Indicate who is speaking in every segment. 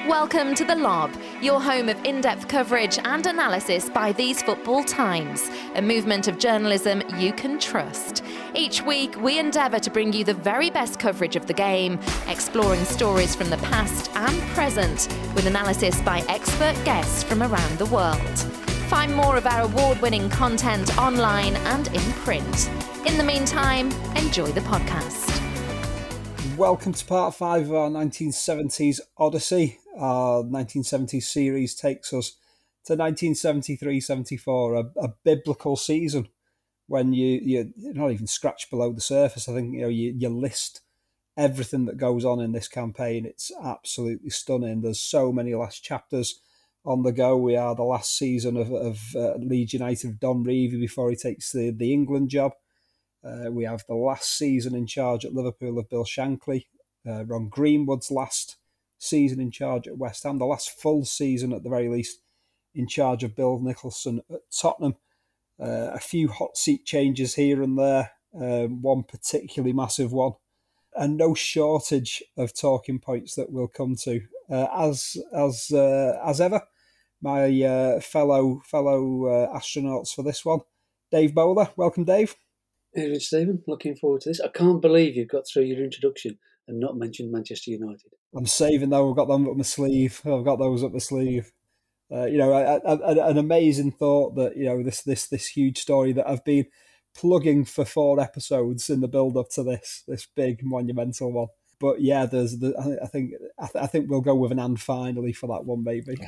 Speaker 1: Welcome to The Lob, your home of in-depth coverage and analysis by These Football Times, a movement of journalism you can trust. Each week, we endeavour to bring you the very best coverage of the game, exploring stories from the past and present, with analysis by expert guests from around the world. Find more of our award-winning content online and in print. In the meantime, enjoy the podcast.
Speaker 2: Welcome to part 5 of our 1970s Odyssey. Our 1970s series takes us to 1973-74, a biblical season when you're not even scratched below the surface. I think you list everything that goes on in this campaign. It's absolutely stunning. There's so many last chapters on the go. We are the last season of Leeds United of Don Revie before he takes the England job. We have the last season in charge at Liverpool of Bill Shankly, Ron Greenwood's last season in charge at West Ham, the last full season at the very least in charge of Bill Nicholson at Tottenham. A few hot seat changes here and there, one particularly massive one, and no shortage of talking points that we'll come to. As ever, my fellow astronauts for this one, Dave Bowler. Welcome, Dave.
Speaker 3: Hey, Stephen, looking forward to this. I can't believe you've got through your introduction and not mentioned Manchester United.
Speaker 2: I'm saving though. I've got them up my sleeve. I've got those up my sleeve. An amazing thought that this huge story that I've been plugging for 4 episodes in the build up to this big monumental one. But yeah, I think we'll go with an and finally for that one, maybe.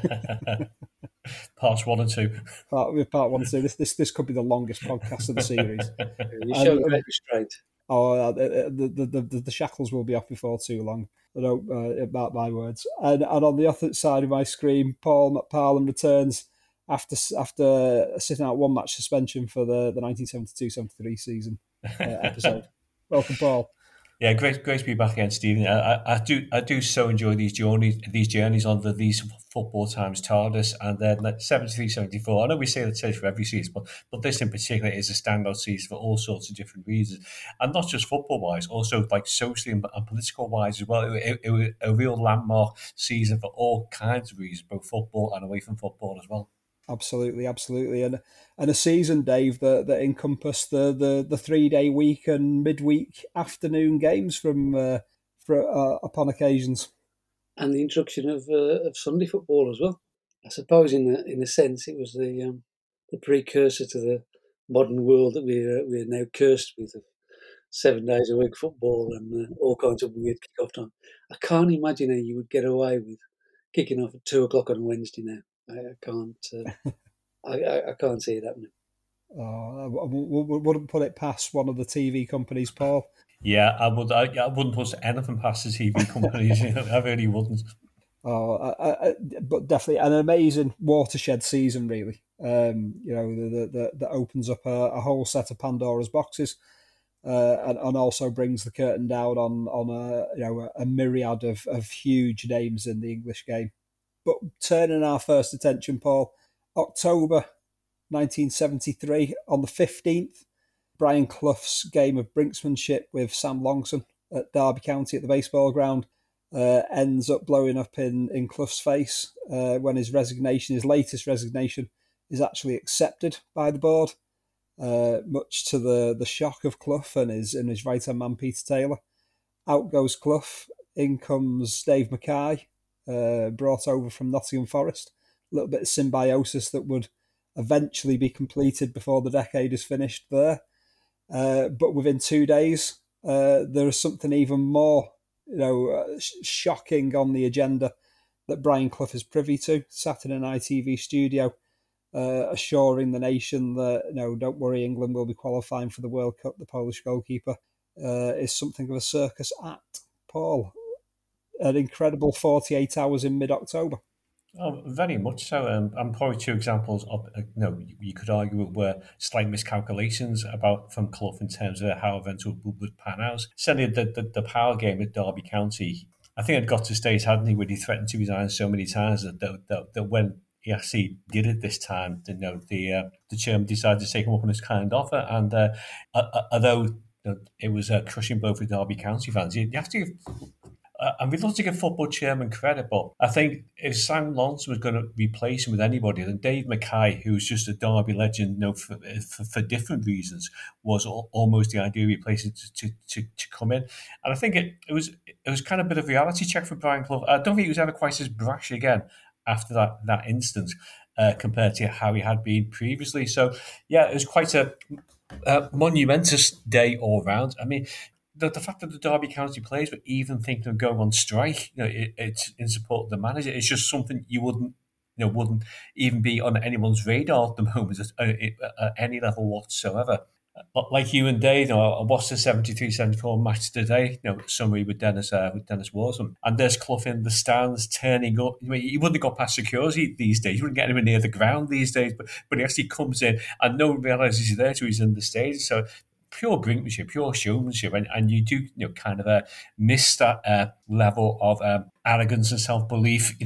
Speaker 4: Parts 1 and 2.
Speaker 2: Part 1 and 2. This could be the longest podcast of the series.
Speaker 3: You show great restraint.
Speaker 2: The shackles will be off before too long. I don't mark my words. And on the other side of my screen, Paul McParland returns after sitting out 1 match suspension for the 1972-73 season episode. Welcome, Paul.
Speaker 4: Yeah, great to be back again, Stephen. I do so enjoy these journeys on These Football Times TARDIS, and then 73-74. I know we say that for every season, but this in particular is a standout season for all sorts of different reasons, and not just football wise, also like socially and political wise as well. It was a real landmark season for all kinds of reasons, both football and away from football as well.
Speaker 2: Absolutely, and a season, Dave, that encompassed the 3-day week and midweek afternoon games from upon occasions,
Speaker 3: and the introduction of Sunday football as well. I suppose in a sense it was the precursor to the modern world that we're now cursed with, of 7 days a week football and all kinds of weird kick-off time. I can't imagine how you would get away with kicking off at 2:00 on a Wednesday now. I can't see it happening.
Speaker 2: I wouldn't put it past one of the TV companies, Paul.
Speaker 4: Yeah, I wouldn't put anything past the TV companies. I really wouldn't.
Speaker 2: But definitely an amazing watershed season, really. That opens up a whole set of Pandora's boxes, and also brings the curtain down on a myriad of huge names in the English game. But turning our first attention, Paul, October 1973, on the 15th, Brian Clough's game of brinksmanship with Sam Longson at Derby County at the baseball ground ends up blowing up in Clough's face when his latest resignation, is actually accepted by the board, much to the shock of Clough and his right-hand man, Peter Taylor. Out goes Clough, in comes Dave Mackay, brought over from Nottingham Forest. A little bit of symbiosis that would eventually be completed before the decade is finished there. But within 2 days, there is something even more, shocking on the agenda that Brian Clough is privy to, sat in an ITV studio, assuring the nation that, don't worry, England will be qualifying for the World Cup. The Polish goalkeeper is something of a circus act. Paul, an incredible 48 hours in mid-October.
Speaker 4: Oh, very much so. And probably 2 examples of, you could argue were slight miscalculations from Clough in terms of how events would pan out. Certainly the power game at Derby County, I think it got to stage, hadn't he, when he threatened to resign so many times that when he actually did it this time, the chairman decided to take him up on his kind offer. And although it was a crushing blow for Derby County fans, you have to and we'd love to give football chairman credit, but I think if Sam Lawrence was going to replace him with anybody, then Dave Mackay, who's just a Derby legend, for different reasons, was almost the ideal replacement to come in. And I think it was kind of a bit of a reality check for Brian Clough. I don't think he was ever quite as brash again after that instance compared to how he had been previously. So yeah, it was quite a monumentous day all round. I mean, the fact that the Derby County players were even thinking of going on strike, it's in support of the manager. It's just something you wouldn't even be on anyone's radar at the moment at any level whatsoever. Like you and Dave, I watched the 73-74 match today, summary with Dennis Warsman. And there's Clough in the stands turning up. I mean, he wouldn't have got past security these days. He wouldn't get anywhere near the ground these days, but he actually comes in and no one realises he's there till he's in the stage. So pure brinkmanship, pure showmanship, and you do kind of miss that level of arrogance and self-belief,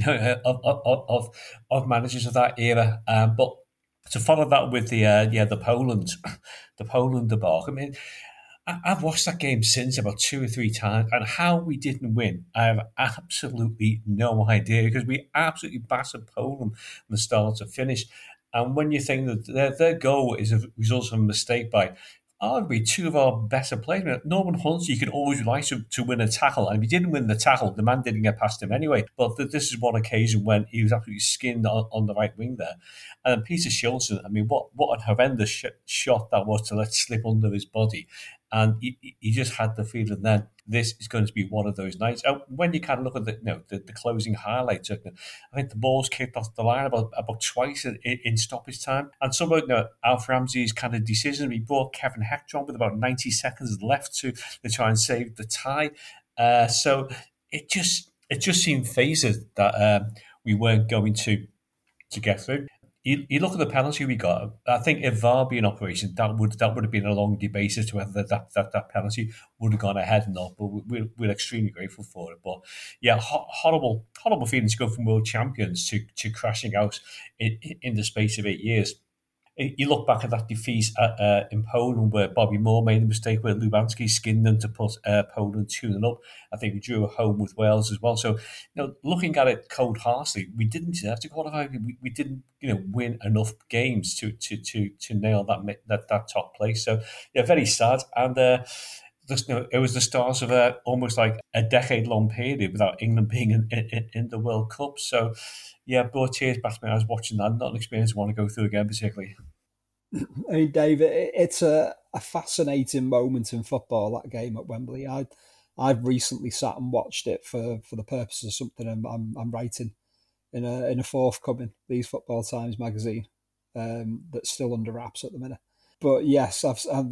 Speaker 4: of managers of that era. But to follow that with the Poland debacle. I mean, I've watched that game since about 2 or 3 times, and how we didn't win, I have absolutely no idea, because we absolutely battered Poland from the start to finish. And when you think that their goal is a result of a mistake by arguably 2 of our better players. Norman Hunt, you can always rely to win a tackle. And if he didn't win the tackle, the man didn't get past him anyway. But this is one occasion when he was absolutely skinned on the right wing there. And Peter Shilton, I mean, what a horrendous shot that was to let slip under his body. And he just had the feeling then this is going to be one of those nights. When you kind of look at the closing highlights, I think the ball's kicked off the line about twice in stoppage time. And some of Alf Ramsey's kind of decision, he brought Kevin Hector on with about 90 seconds left to try and save the tie. So it just seemed phases that we weren't going to get through. You look at the penalty we got. I think if VAR be in operation, that would have been a long debate as to whether that penalty would have gone ahead or not. But we're extremely grateful for it. But yeah, horrible feeling to go from world champions to crashing out in the space of 8 years. You look back at that defeat in Poland where Bobby Moore made a mistake where Lubanski skinned them to put Poland 2-0 up. I think we drew a home with Wales as well. So, looking at it cold-heartedly, we didn't have to qualify. We didn't, win enough games to nail that top place. So, yeah, very sad. And it was the start of almost like a decade-long period without England being in the World Cup. So, yeah, brought tears back to me. I was watching that. Not an experience I want to go through again, particularly.
Speaker 2: I mean, Dave, it's a fascinating moment in football, that game at Wembley. I've recently sat and watched it for the purpose of something I'm writing in a forthcoming These Football Times magazine that's still under wraps at the minute. But yes,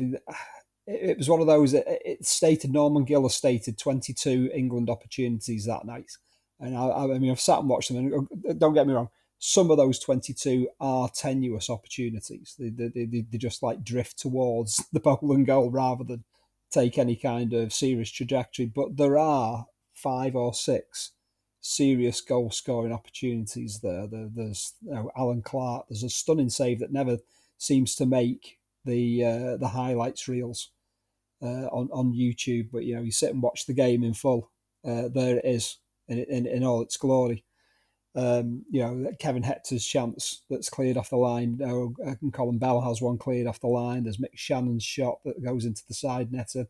Speaker 2: it was one of those. It stated, Norman Gill stated 22 England opportunities that night, and I mean I've sat and watched them. And don't get me wrong, some of those 22 are tenuous opportunities. They just like drift towards the Poland goal rather than take any kind of serious trajectory. But there are 5 or 6 serious goal scoring opportunities there. There's Alan Clark. There's a stunning save that never seems to make the highlights reels on YouTube. But you sit and watch the game in full. There it is in all its glory. Kevin Hector's chance that's cleared off the line. Colin Bell has one cleared off the line. There's Mick Shannon's shot that goes into the side netter.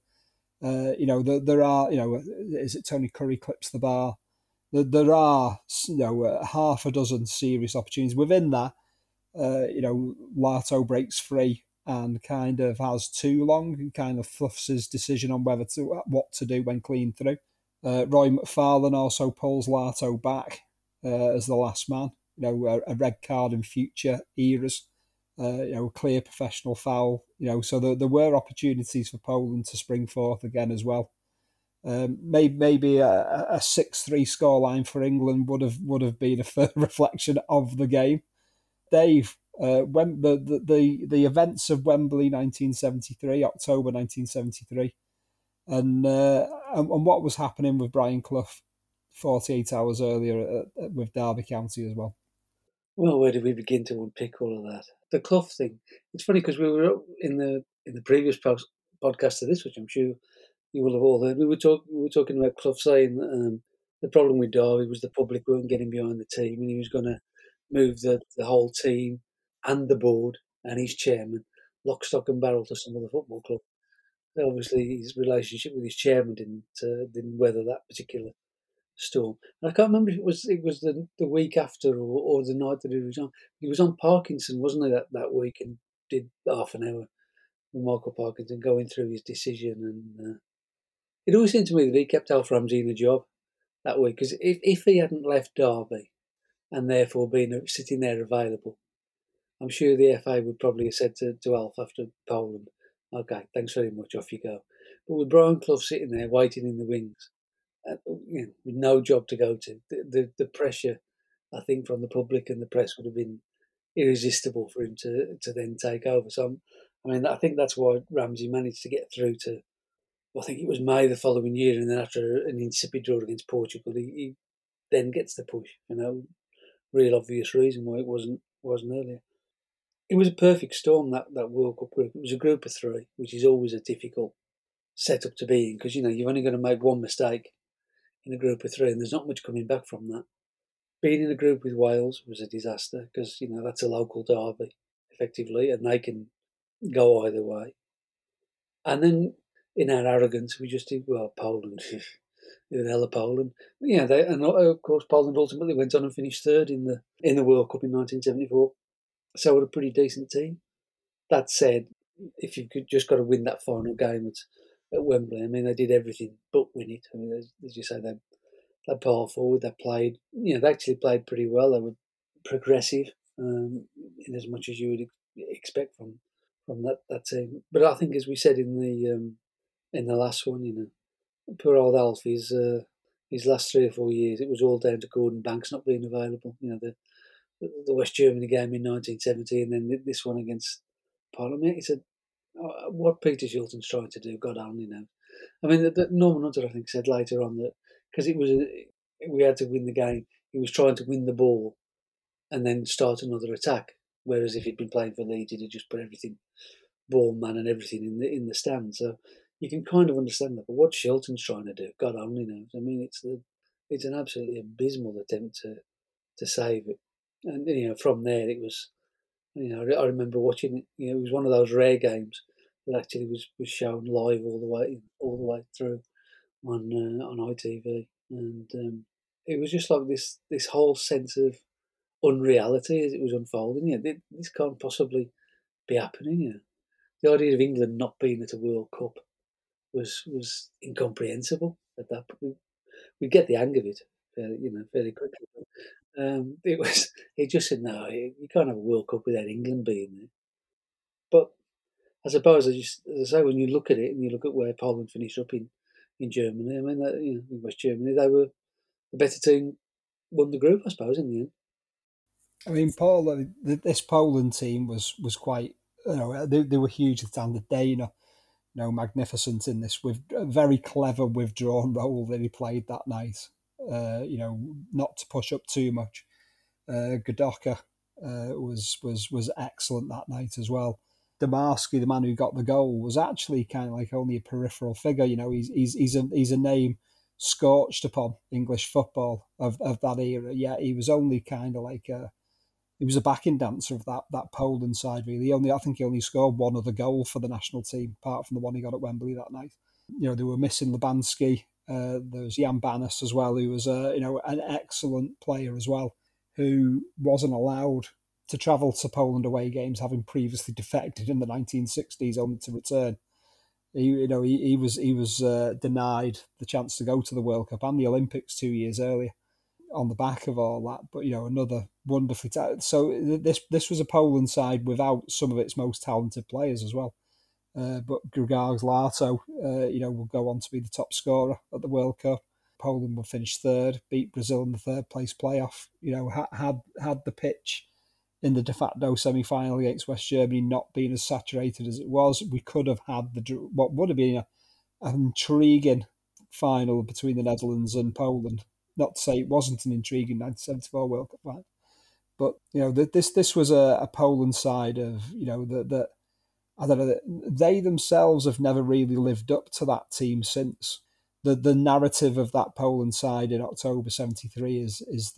Speaker 2: There are, is it Tony Curry clips the bar? There are, half a dozen serious opportunities. Within that, Lato breaks free and kind of has too long and kind of fluffs his decision on what to do when clean through. Roy McFarlane also pulls Lato back as the last man. A red card in future eras. Clear professional foul. So there were opportunities for Poland to spring forth again as well. Maybe a 6-3 scoreline for England would have been a fair reflection of the game. Dave, when the events of Wembley 1973, October 1973, and what was happening with Brian Clough 48 hours earlier with Derby County as well.
Speaker 3: Well, where did we begin to unpick all of that? The Clough thing. It's funny because we were in the previous podcast to this, which I'm sure you will have all heard. We were talking about Clough saying The problem with Derby was the public weren't getting behind the team, and he was going to move the whole team and the board and his chairman lock, stock, and barrel to some other football club. Obviously, his relationship with his chairman didn't weather that particular storm. And I can't remember if it was the week after or the night that he was on. He was on Parkinson, wasn't he, that week, and did half an hour with Michael Parkinson going through his decision. And it always seemed to me that he kept Alf Ramsey in a job that week, because if he hadn't left Derby and therefore been sitting there available, I'm sure the FA would probably have said to Alf after Poland, "Okay, thanks very much, off you go." But with Brian Clough sitting there waiting in the wings, with no job to go to, the pressure, I think, from the public and the press would have been irresistible for him to then take over. So, I think that's why Ramsey managed to get through to, I think it was May the following year, and then after an insipid draw against Portugal, he then gets the push. Real obvious reason why it wasn't earlier. It was a perfect storm, that World Cup group. It was a group of three, which is always a difficult setup to be in, because you're only going to make one mistake in a group of three, and there's not much coming back from that. Being in a group with Wales was a disaster, because that's a local derby, effectively, and they can go either way. And then, in our arrogance, we just did, well, Poland, who the hell are Poland? And of course Poland ultimately went on and finished third in the World Cup in 1974. So we're a pretty decent team. That said, if you've just got to win that final game at Wembley, they did everything but win it. As you say, they power forward, they played, they actually played pretty well. They were progressive, in as much as you would expect from that team. But I think, as we said in the last one, poor old Alf, his last 3 or 4 years, it was all down to Gordon Banks not being available. The West Germany game in 1970, and then this one against Parliament. He said, what Peter Shilton's trying to do, God only knows. Norman Hunter, I think, said later on that because we had to win the game, he was trying to win the ball and then start another attack. Whereas if he'd been playing for Leeds, he'd just put everything, ball man and everything in the stand. So you can kind of understand that. But what Shilton's trying to do, God only knows. It's an absolutely abysmal attempt to save it. And from there it was, I remember watching it. It was one of those rare games that actually was shown live all the way through on ITV, and it was just like this whole sense of unreality as it was unfolding. This can't possibly be happening. The idea of England not being at a World Cup was incomprehensible at that point. We get the hang of it, fairly quickly. It just said, no, you can't have a World Cup without England being there. But I suppose, as I say, when you look at it and you look at where Poland finished up in Germany, in West Germany, they were the better team, won the group, I suppose, in the end.
Speaker 2: Paul, this Poland team was quite, they were huge at the time. Dana, magnificent in this, with a very clever withdrawn role that he played that night. Not to push up too much. Godoka was excellent that night as well. Damarsky, the man who got the goal, was actually kind of like only a peripheral figure. He's a name scorched upon English football of that era. Yeah, he was only kind of like he was a backing dancer of that Poland side, really. I think he only scored one other goal for the national team, apart from the one he got at Wembley that night. They were missing Lubanski. There was Jan Banas as well, who was an excellent player as well, who wasn't allowed to travel to Poland away games, having previously defected in the 1960s, only to return. He was denied the chance to go to the World Cup and the Olympics 2 years earlier on the back of all that. But another wonderfully so this was a Poland side without some of its most talented players as well. But Grzegorz Lato, will go on to be the top scorer at the World Cup. Poland will finish third, beat Brazil in the third place playoff. Had the pitch in the de facto semi-final against West Germany not been as saturated as it was, we could have had what would have been an intriguing final between the Netherlands and Poland. Not to say it wasn't an intriguing 1974 World Cup final, but this was a Poland side of that. I don't know. They themselves have never really lived up to that team since. the narrative of that Poland side in October '73 is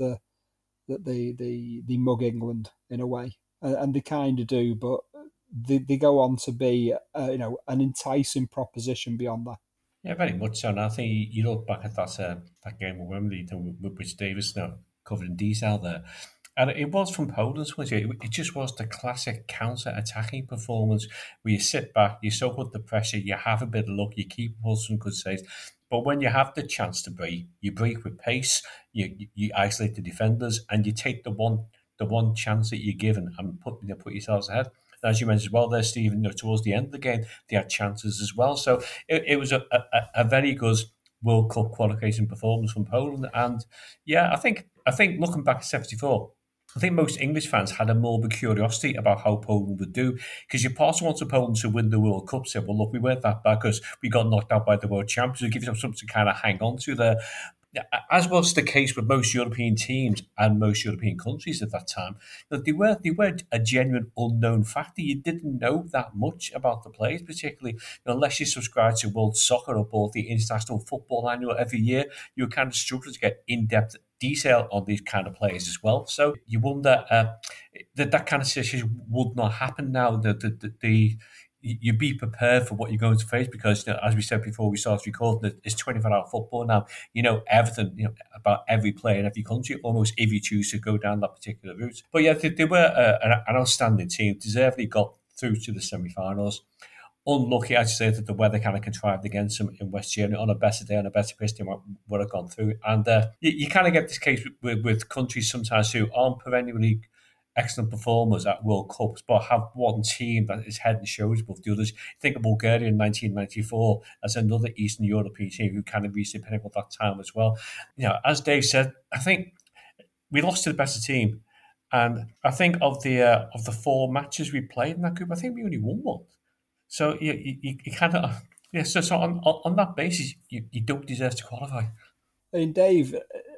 Speaker 2: the mug England in a way, and they kind of do, but they go on to be an enticing proposition beyond that.
Speaker 4: Yeah, very much so. And I think you look back at that game of Wembley, which Davis now covered in detail there, and it was from Poland's point of view. It just was the classic counter-attacking performance where you sit back, you soak up the pressure, you have a bit of luck, you keep some good saves. But when you have the chance to break, you break with pace, you isolate the defenders, and you take the one chance that you're given and put yourselves ahead. And as you mentioned as well there, Stephen, towards the end of the game, they had chances as well. So it was a very good World Cup qualification performance from Poland. And yeah, I think looking back at '74, I think most English fans had a morbid curiosity about how Poland would do, because you part wanted Poland to win the World Cup. Said, well, look, we weren't that bad because we got knocked out by the world champions. It gives them something to kind of hang on to there. As was the case with most European teams and most European countries at that time, that they were a genuine unknown factor. You didn't know that much about the players, particularly unless you subscribed to World Soccer or bought the International Football Annual every year. You were kind of struggling to get in-depth detail on these kind of players as well. So you wonder that kind of situation would not happen now. You be prepared for what you're going to face, because as we said before we started recording, it's 24-hour football now. You know everything about every player in every country, almost, if you choose to go down that particular route. But yeah, they were an outstanding team, deservedly got through to the semi-finals. Unlucky, I'd say, that the weather kind of contrived against them in West Germany. On a better day, on a better pitch, they would have gone through. And you kind of get this case with countries sometimes who aren't perennially excellent performers at World Cups, but have one team that is head and shoulders above the others. Think of Bulgaria in 1994 as another Eastern European team who kind of reached the pinnacle at that time as well. As Dave said, I think we lost to the better team, and I think of the four matches we played in that group, I think we only won one. So you kind of So on that basis, you don't deserve to qualify.
Speaker 2: I mean, Dave,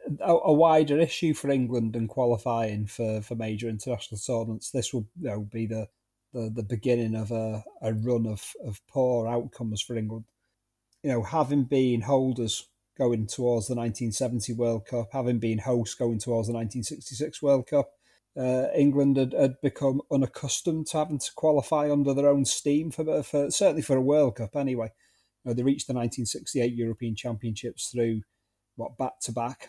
Speaker 2: a wider issue for England than qualifying for major international tournaments. This will be the beginning of a run of poor outcomes for England. Having been holders going towards the 1970 World Cup, having been hosts going towards the 1966 World Cup, England had become unaccustomed to having to qualify under their own steam for certainly for a World Cup anyway. They reached the 1968 European Championships through back-to-back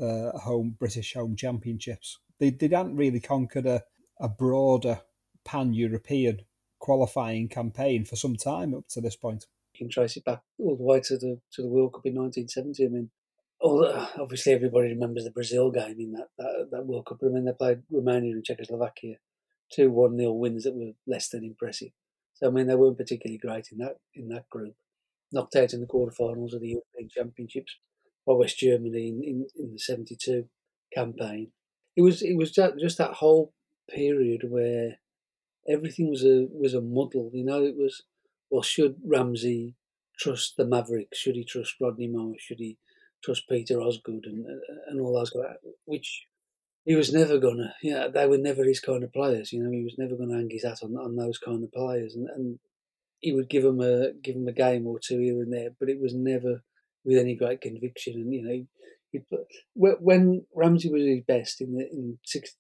Speaker 2: British home championships. They hadn't really conquered a broader pan-European qualifying campaign for some time up to this point.
Speaker 3: You can trace it back all the way to the World Cup in 1970. I mean, obviously everybody remembers the Brazil game in that World Cup. I mean, they played Romania and Czechoslovakia, 2 1-0 wins that were less than impressive. So I mean, they weren't particularly great in that group. Knocked out in the quarterfinals of the European Championships by West Germany in the '72 campaign. It was just that whole period where everything was a muddle. It was, well, should Ramsey trust the Mavericks? Should he trust Rodney Marsh? Should he trust Peter Osgood and all those guys? Which he was never gonna. They were never his kind of players. He was never gonna hang his hat on those kind of players, and he would give them a game or two here and there, but it was never with any great conviction. And when Ramsey was at his best in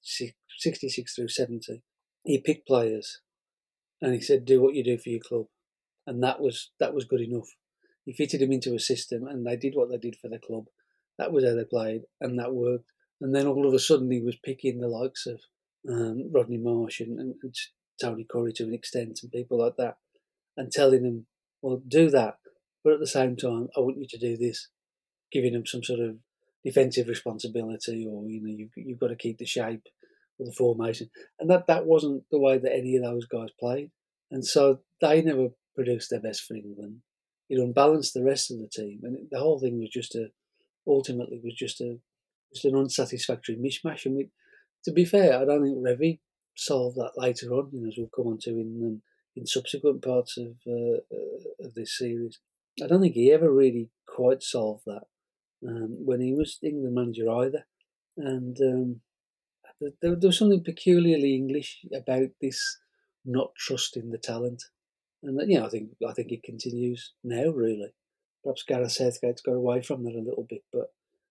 Speaker 3: 66 through 70, he picked players and he said, "Do what you do for your club," and that was good enough. He fitted them into a system, and they did what they did for the club. That was how they played, and that worked. And then all of a sudden, he was picking the likes of Rodney Marsh and Tony Curry to an extent, and people like that, and telling them, well, do that, but at the same time, I want you to do this, giving them some sort of defensive responsibility, or you've got to keep the shape of the formation, and that wasn't the way that any of those guys played, and so they never produced their best for England. It unbalanced the rest of the team, and the whole thing was ultimately just an unsatisfactory mishmash. And to be fair, I don't think Revie solved that later on, as we'll come on to in subsequent parts of this series. I don't think he ever really quite solved that when he was England manager either. And there was something peculiarly English about this not trusting the talent. And I think it continues now, really. perhaps Gareth Southgate's got away from that a little bit. But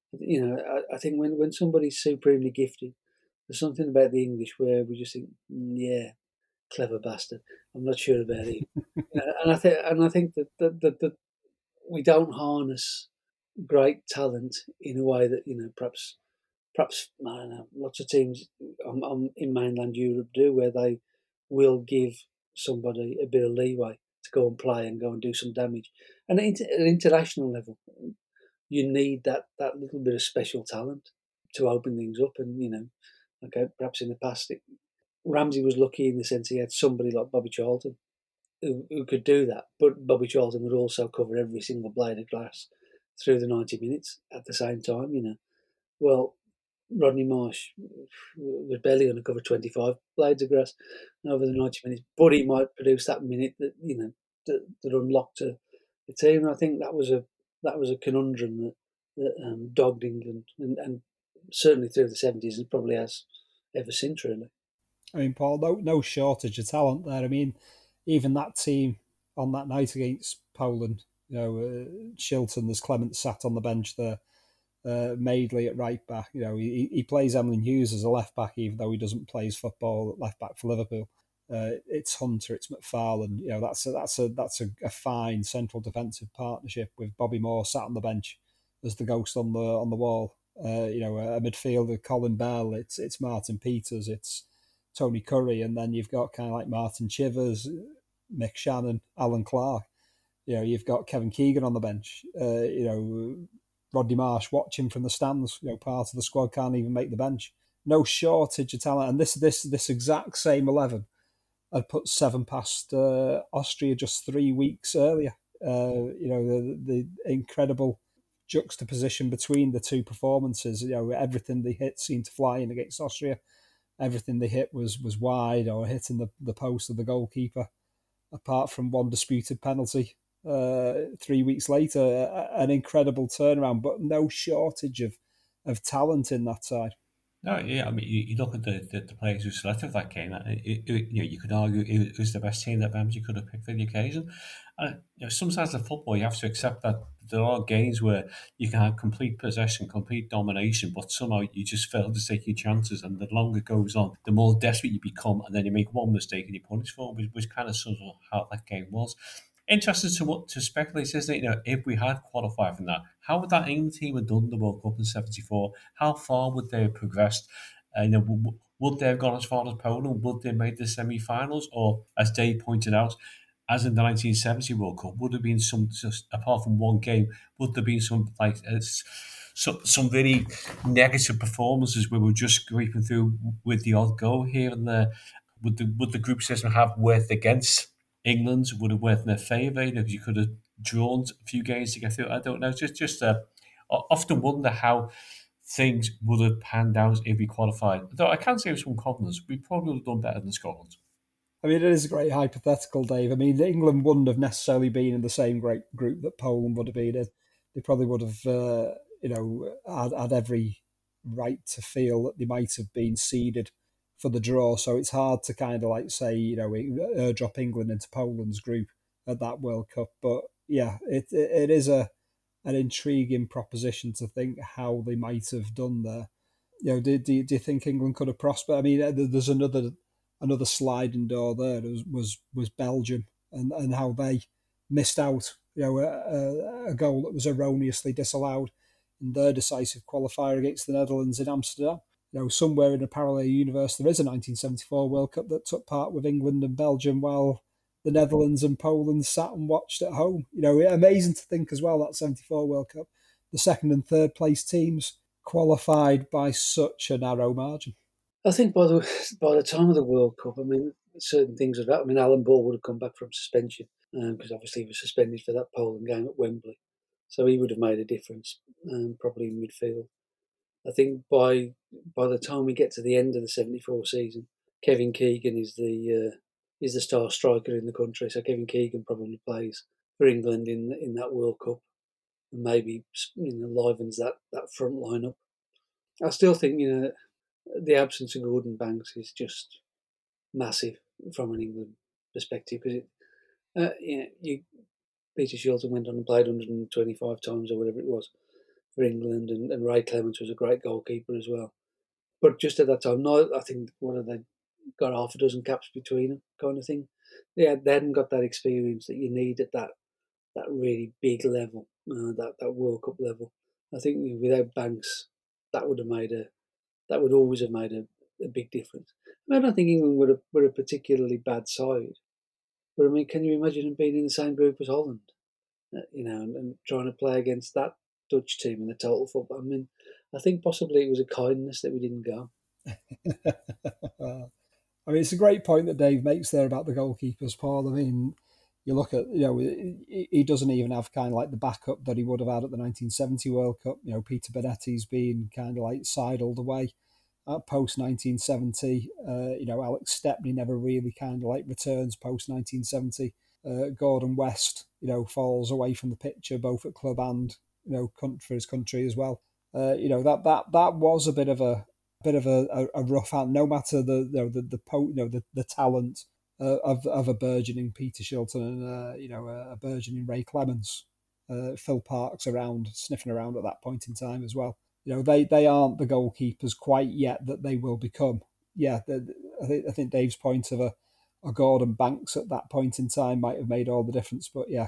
Speaker 3: I think when somebody's supremely gifted, there's something about the English where we just think, yeah, clever bastard. I'm not sure about him. And I think that we don't harness great talent in a way that perhaps I don't know, lots of teams in mainland Europe do, where they will give somebody a bit of leeway to go and play and go and do some damage. And at an international level, you need that little bit of special talent to open things up. And okay, perhaps in the past, Ramsey was lucky in the sense he had somebody like Bobby Charlton who could do that. But Bobby Charlton would also cover every single blade of glass through the 90 minutes at the same time. Well, Rodney Marsh was barely going to cover 25 blades of grass over the 90 minutes, but he might produce that minute that that unlocked the team. And I think that was a conundrum that dogged England, and certainly through the 70s, and probably has ever since, really.
Speaker 2: I mean, Paul, no shortage of talent there. I mean, even that team on that night against Poland, Shilton, there's Clement sat on the bench there. Madeley at right back. He plays Emlyn Hughes as a left back, even though he doesn't play his football at left back for Liverpool. It's Hunter, it's McFarlane. That's a fine central defensive partnership with Bobby Moore sat on the bench as the ghost on the wall. A midfielder, Colin Bell. It's Martin Peters. It's Tony Curry, and then you've got kind of like Martin Chivers, Mick Shannon, Alan Clark. You've got Kevin Keegan on the bench. Rodney Marsh watching from the stands. Part of the squad can't even make the bench. No shortage of talent, and this exact same 11 had put 7 past Austria just 3 weeks earlier. The incredible juxtaposition between the two performances. Everything they hit seemed to fly in against Austria. Everything they hit was wide or hitting the post of the goalkeeper, apart from one disputed penalty. 3 weeks later, an incredible turnaround, but no shortage of talent in that side.
Speaker 4: No, yeah, I mean, you look at the players who selected for that game. You could argue it was the best team that Ramsey could have picked for the occasion. And sometimes in football, you have to accept that there are games where you can have complete possession, complete domination, but somehow you just fail to take your chances. And the longer it goes on, the more desperate you become, and then you make one mistake and you're punished for it, which kind of sort of how that game was. Interested to speculate, isn't it? If we had qualified from that, how would that England team have done the World Cup in '74? How far would they have progressed? Would they have gone as far as Poland? Would they have made the semi-finals? Or, as Dave pointed out, as in the 1970 World Cup, would there have been some, just apart from one game, would there have been some some very negative performances where we're just scraping through with the odd goal here and there? Would the group system have worked against England? Would have worked in their favour? Because you could have drawn a few games to get through. I don't know. I often wonder how things would have panned out if we qualified. Though I can say with some confidence, we probably would have done better than Scotland.
Speaker 2: I mean, it is a great hypothetical, Dave. I mean, England wouldn't have necessarily been in the same great group that Poland would have been in. They probably would have, had every right to feel that they might have been seeded for the draw. So it's hard to kind of like say, drop England into Poland's group at that World Cup. But yeah, it is an intriguing proposition to think how they might have done there. Do you think England could have prospered? I mean, there's another sliding door there. Was Belgium and how they missed out. A goal that was erroneously disallowed in their decisive qualifier against the Netherlands in Amsterdam. Somewhere in a parallel universe, there is a 1974 World Cup that took part with England and Belgium, while the Netherlands and Poland sat and watched at home. Amazing to think as well, that 74 World Cup, the second and third place teams qualified by such a narrow margin.
Speaker 3: I think by the time of the World Cup, I mean, certain things have happened. I mean, Alan Ball would have come back from suspension because obviously he was suspended for that Poland game at Wembley. So he would have made a difference, probably in midfield. I think by the time we get to the end of the '74 season, Kevin Keegan is the star striker in the country. So Kevin Keegan probably plays for England in that World Cup, and maybe livens that front line up. I still think the absence of Gordon Banks is just massive from an England perspective because Peter Shilton went on and played 125 times or whatever it was for England, and Ray Clements was a great goalkeeper as well. But just at that time, I think they got half a dozen caps between them, kind of thing. They hadn't got that experience that you need at that really big level, that World Cup level. I think without Banks, that would always have made a big difference. I don't think England were a particularly bad side, but I mean, can you imagine them being in the same group as Holland? And trying to play against that Dutch team in the total football. I mean, I think possibly it was a kindness that we didn't go.
Speaker 2: I mean, it's a great point that Dave makes there about the goalkeepers, Paul. I mean, you look at, he doesn't even have kind of like the backup that he would have had at the 1970 World Cup. Peter Bonetti's been kind of like sidled away at post 1970. Alex Stepney never really kind of like returns post 1970. Gordon West, falls away from the picture both at club and for his country as well. That was a bit of a rough hand. No matter the talent of a burgeoning Peter Shilton and a burgeoning Ray Clements, Phil Parkes sniffing around at that point in time as well. They aren't the goalkeepers quite yet that they will become. Yeah, I think Dave's point of a Gordon Banks at that point in time might have made all the difference. But yeah,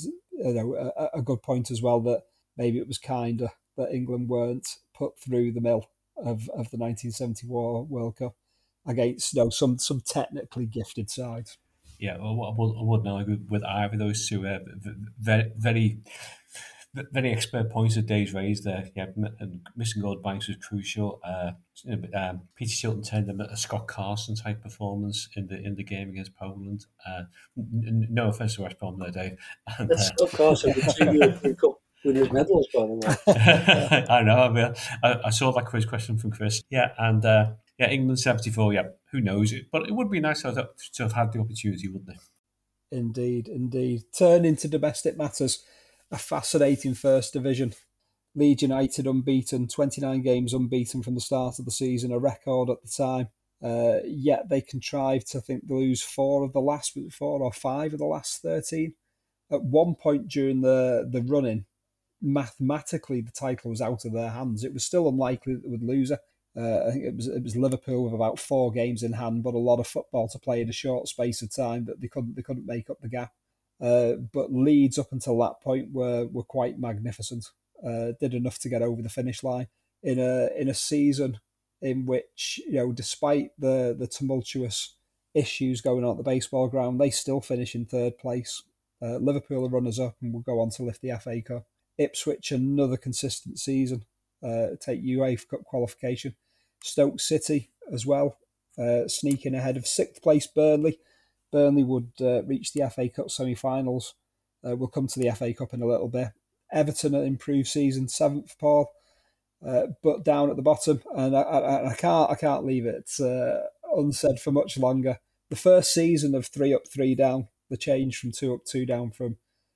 Speaker 2: a good point as well that maybe it was kinder that England weren't put through the mill of the 1970 World Cup against some technically gifted sides.
Speaker 4: Yeah, well, I wouldn't argue with either of those two. Very, very, very expert points that Dave's raised there. Yeah, and missing Gordon Banks was crucial. Peter Shilton turned him a Scott Carson type performance in the game against Poland. No offense to West Brom there, Dave.
Speaker 3: That's Scott Carson with 2 European Cup winners medals, by the way.
Speaker 4: I know. I mean, I saw that quiz question from Chris. Yeah, and England 74. Yeah, who knows it? But it would be nice to have had the opportunity, wouldn't it?
Speaker 2: Indeed. Turn into domestic matters. A fascinating first division. Leeds United unbeaten, 29 games unbeaten from the start of the season, a record at the time. Yet they contrived to, I think, lose 4 or 5 of the last 13. At one point during the run-in, mathematically the title was out of their hands. It was still unlikely that they would lose it. I think it was Liverpool with about 4 games in hand, but a lot of football to play in a short space of time that they couldn't make up the gap. But Leeds up until that point were quite magnificent. Did enough to get over the finish line in a season in which, despite the tumultuous issues going on at the baseball ground, they still finish in 3rd place. Liverpool are runners up and will go on to lift the FA Cup. Ipswich, another consistent season, take UEFA Cup qualification. Stoke City as well, sneaking ahead of 6th place Burnley. Burnley would reach the FA Cup semi-finals. We'll come to the FA Cup in a little bit. Everton, an improved season, 7th, Paul, but down at the bottom, and I can't leave it unsaid for much longer. The first season of 3 up, 3 down, the change from 2 up, 2 down from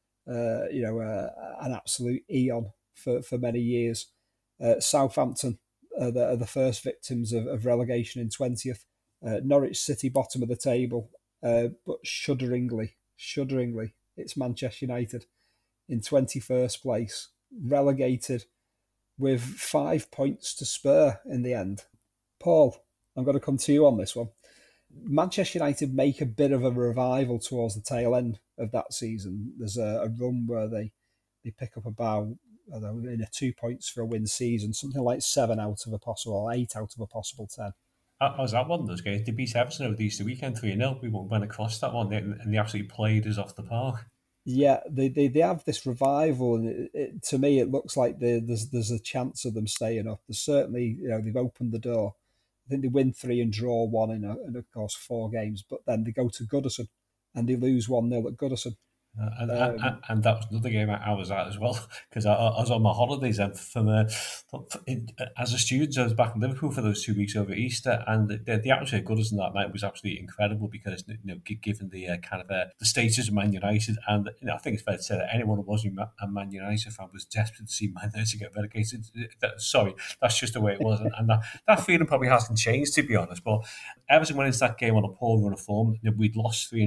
Speaker 2: an absolute eon for many years. Southampton are the first victims of relegation in 20th. Norwich City bottom of the table. But shudderingly, it's Manchester United in 21st place, relegated with 5 points to spare in the end. Paul, I'm going to come to you on this one. Manchester United make a bit of a revival towards the tail end of that season. There's a run where they pick up about, in a 2 points for a win season, something like 7 out of a possible, 8 out of a possible 10.
Speaker 4: I was at one of those games. They beat Everton over the Easter weekend 3-0. We went across that one and they absolutely played us off the park.
Speaker 2: Yeah, they have this revival, and to me it looks like there's a chance of them staying up. There's certainly, they've opened the door. I think they win 3 and draw 1 in of course 4 games, but then they go to Goodison and they lose 1-0 at Goodison.
Speaker 4: And that was another game I was at as well, because I was on my holidays and as a student I was back in Liverpool for those 2 weeks over Easter, and the atmosphere at Goodison that night was absolutely incredible because given the kind of the status of Man United, and I think it's fair to say that anyone who wasn't a Man United fan was desperate to see Man United get relegated. Sorry, that's just the way it was, and that feeling probably hasn't changed, to be honest. But Everton went into that game on a poor run of form. We'd lost 3-0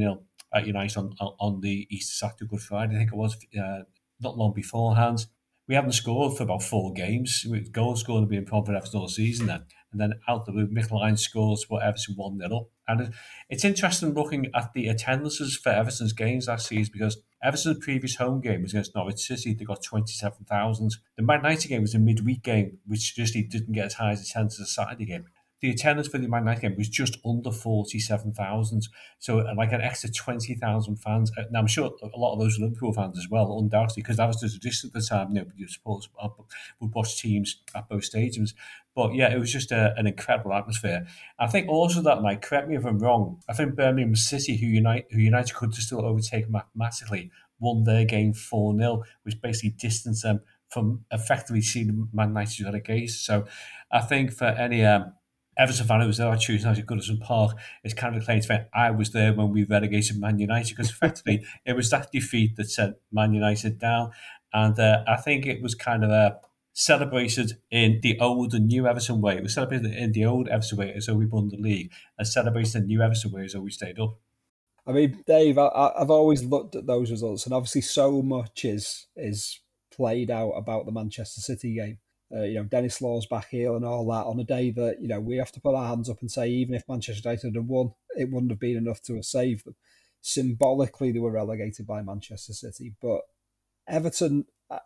Speaker 4: at United on the Easter Saturday, Good Friday, I think it was, not long beforehand. We haven't scored for about 4 games. Goals scored to be in problem for Everton all season then. And then out the blue, Michelin scores for Everton 1-0 up. And it's interesting looking at the attendances for Everton's games last season, because Everton's previous home game was against Norwich City. They got 27,000. The Man United game was a midweek game, which just didn't get as high as attendance as the Saturday game. The attendance for the Man United game was just under 47,000. So like an extra 20,000 fans. Now, I'm sure a lot of those were Liverpool fans as well, undoubtedly, because that was the tradition at the time. You suppose would watch teams at both stadiums. But yeah, it was just an incredible atmosphere. I think also that night, correct me if I'm wrong, I think Birmingham City, who United could still overtake mathematically, won their game 4-0, which basically distanced them from effectively seeing Man United's relegation. So I think for any Everton fan who was there Tuesday night at Goodison Park is kind of claiming to say, I was there when we relegated Man United, because effectively it was that defeat that sent Man United down. And I think it was kind of celebrated in the old and new Everton way. It was celebrated in the old Everton way as though we won the league, and celebrated in the new Everton way as though we stayed up.
Speaker 2: I mean, Dave, I've always looked at those results, and obviously so much is played out about the Manchester City game. Dennis Law's back heel and all that on a day that, we have to put our hands up and say, even if Manchester United had won, it wouldn't have been enough to have saved them. Symbolically, they were relegated by Manchester City, but Everton,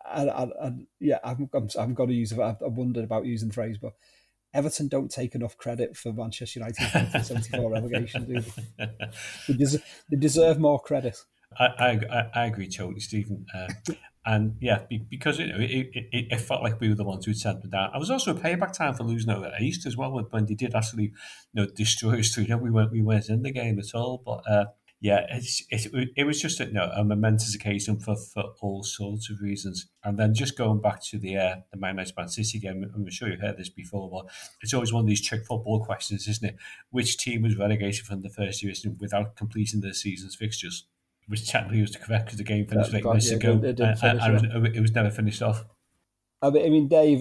Speaker 2: I'm going to use it. I've wondered about using the phrase, but Everton don't take enough credit for Manchester United's 1974 relegation, do they? They deserve more credit.
Speaker 4: I agree totally, Stephen. And yeah, because it felt like we were the ones who'd sent them down. I was also a payback time for losing out at East as well, when they did actually destroy us. We weren't in the game at all, but yeah, it was just a momentous occasion for all sorts of reasons. And then just going back to the Man United Man City game, I'm sure you've heard this before, but it's always one of these trick football questions, isn't it? Which team was relegated from the first division without completing their season's fixtures? Which technically was correct, because the game finished 8 minutes ago, and it was never finished off.
Speaker 2: I mean, Dave.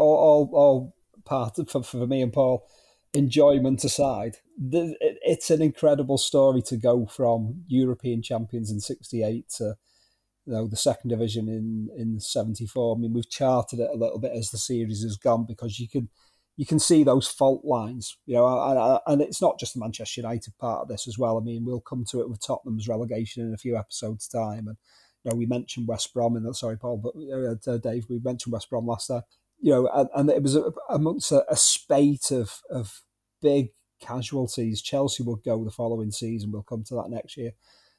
Speaker 2: All part for me and Paul. Enjoyment aside, it's an incredible story to go from European champions in '68 to the second division in '74. I mean, we've charted it a little bit as the series has gone, because you can see those fault lines, and it's not just the Manchester United part of this as well. I mean, we'll come to it with Tottenham's relegation in a few episodes' time, and we mentioned West Brom sorry, Paul, but Dave, we mentioned West Brom last time. And it was amongst a spate of big casualties. Chelsea would go the following season. We'll come to that next year.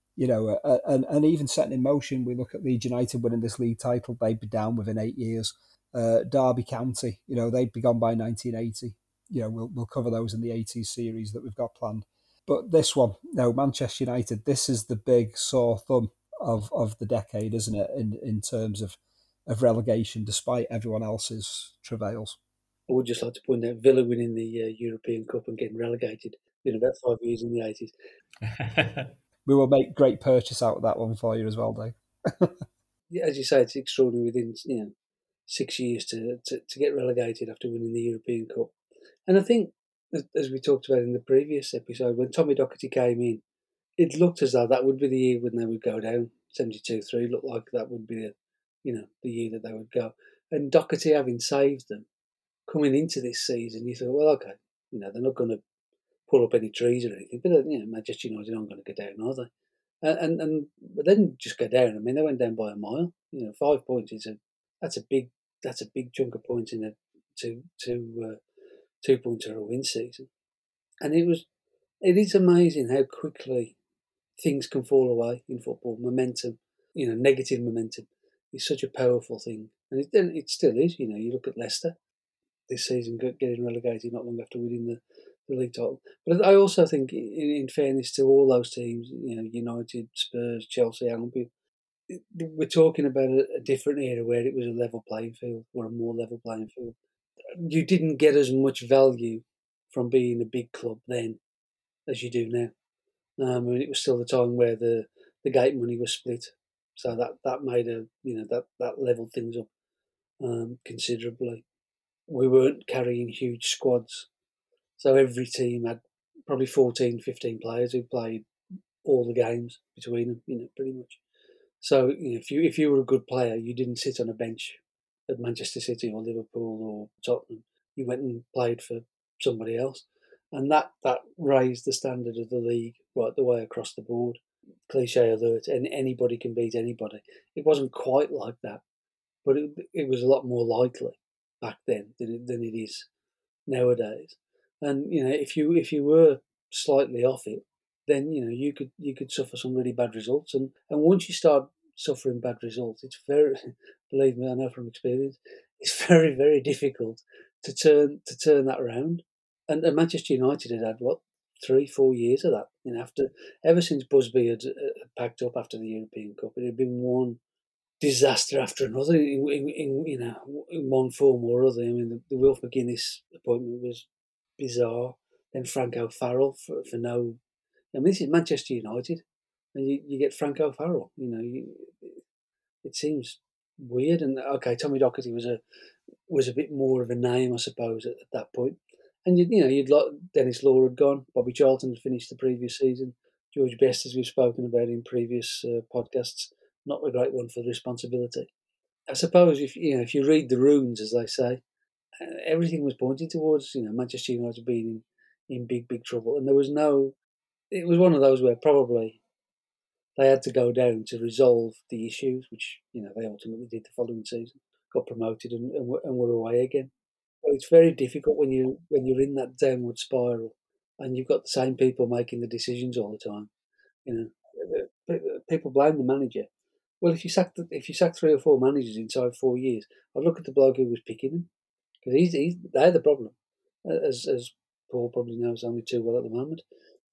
Speaker 2: And even setting in motion, we look at Leeds United winning this league title. They'd be down within 8 years. Derby County, they'd be gone by 1980. We'll cover those in the 80s series that we've got planned. But this one, Manchester United, this is the big sore thumb of the decade, isn't it, in terms of relegation, despite everyone else's travails.
Speaker 3: I would just like to point out Villa winning the European Cup and getting relegated in about 5 years in the 80s.
Speaker 2: We will make great purchase out of that one for you as well, Dave.
Speaker 3: Yeah, as you say, it's extraordinary within 6 years to get relegated after winning the European Cup. And I think, as we talked about in the previous episode, when Tommy Docherty came in, it looked as though that would be the year when they would go down. 72-3 looked like that would be the year that they would go. And Docherty having saved them coming into this season, you thought, well, okay, they're not going to pull up any trees or anything, but Manchester United aren't going to go down, are they? But they didn't just go down. I mean, they went down by a mile. 5 points that's a big chunk of points in a 2 points or a win season. And it is amazing how quickly things can fall away in football. Momentum, negative momentum is such a powerful thing, and it still is. You look at Leicester this season getting relegated not long after winning the league title. But I also think, in fairness to all those teams, United, Spurs, Chelsea, Albion, we're talking about a different era where it was a level playing field, or a more level playing field. You didn't get as much value from being a big club then as you do now. It was still the time where the gate money was split, so that made that leveled things up considerably. We weren't carrying huge squads, so every team had probably 14, 15 players who played all the games between them, pretty much. So if you were a good player, you didn't sit on a bench at Manchester City or Liverpool or Tottenham. You went and played for somebody else, and that raised the standard of the league right the way across the board. Cliche alert, and anybody can beat anybody. It wasn't quite like that, but it was a lot more likely back then than it is nowadays. And if you were slightly off it, then you could suffer some really bad results. And once you start suffering bad results, it's very believe me, I know from experience, it's very, very difficult to turn that around. And Manchester United had what 3-4 years of that. Ever since Busby had packed up after the European Cup, it had been one disaster after another in one form or other. I mean, the Wilf McGuinness appointment was bizarre. Then Franco Farrell for no. I mean, this is Manchester United, and you get Franco Farrell. It seems weird. And okay, Tommy Docherty was a bit more of a name, I suppose, at that point. And you'd like Dennis Law had gone, Bobby Charlton had finished the previous season, George Best, as we've spoken about in previous podcasts, not a great one for the responsibility. I suppose if you read the runes, as they say, everything was pointing towards Manchester United being in big trouble, and there was no. It was one of those where probably they had to go down to resolve the issues, which they ultimately did the following season, got promoted and were away again. But it's very difficult when you're in that downward spiral, and you've got the same people making the decisions all the time. People blame the manager. Well, if you sack 3 or 4 managers inside 4 years, I'd look at the bloke who was picking them, because they're the problem, as Paul probably knows only too well at the moment.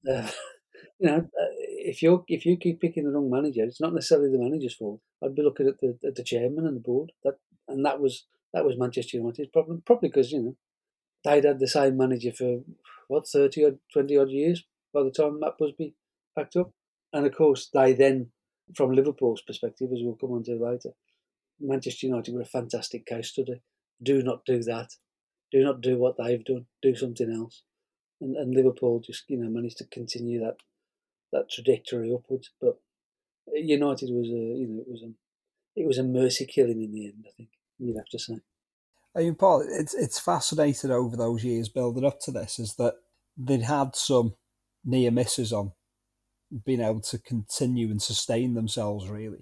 Speaker 3: If you keep picking the wrong manager, it's not necessarily the manager's fault. I'd be looking at the chairman and the board. That was Manchester United's problem, probably because they'd had the same manager for 30 or 20 odd years by the time Matt Busby packed up, and of course they then, from Liverpool's perspective, as we'll come on to later, Manchester United were a fantastic case study. Do not do that. Do not do what they've done. Do something else. And Liverpool just managed to continue that trajectory upwards. But United was it was a mercy killing in the end, I think you'd have to say.
Speaker 2: I mean, Paul, it's fascinating over those years building up to this is that they'd had some near misses on being able to continue and sustain themselves, really.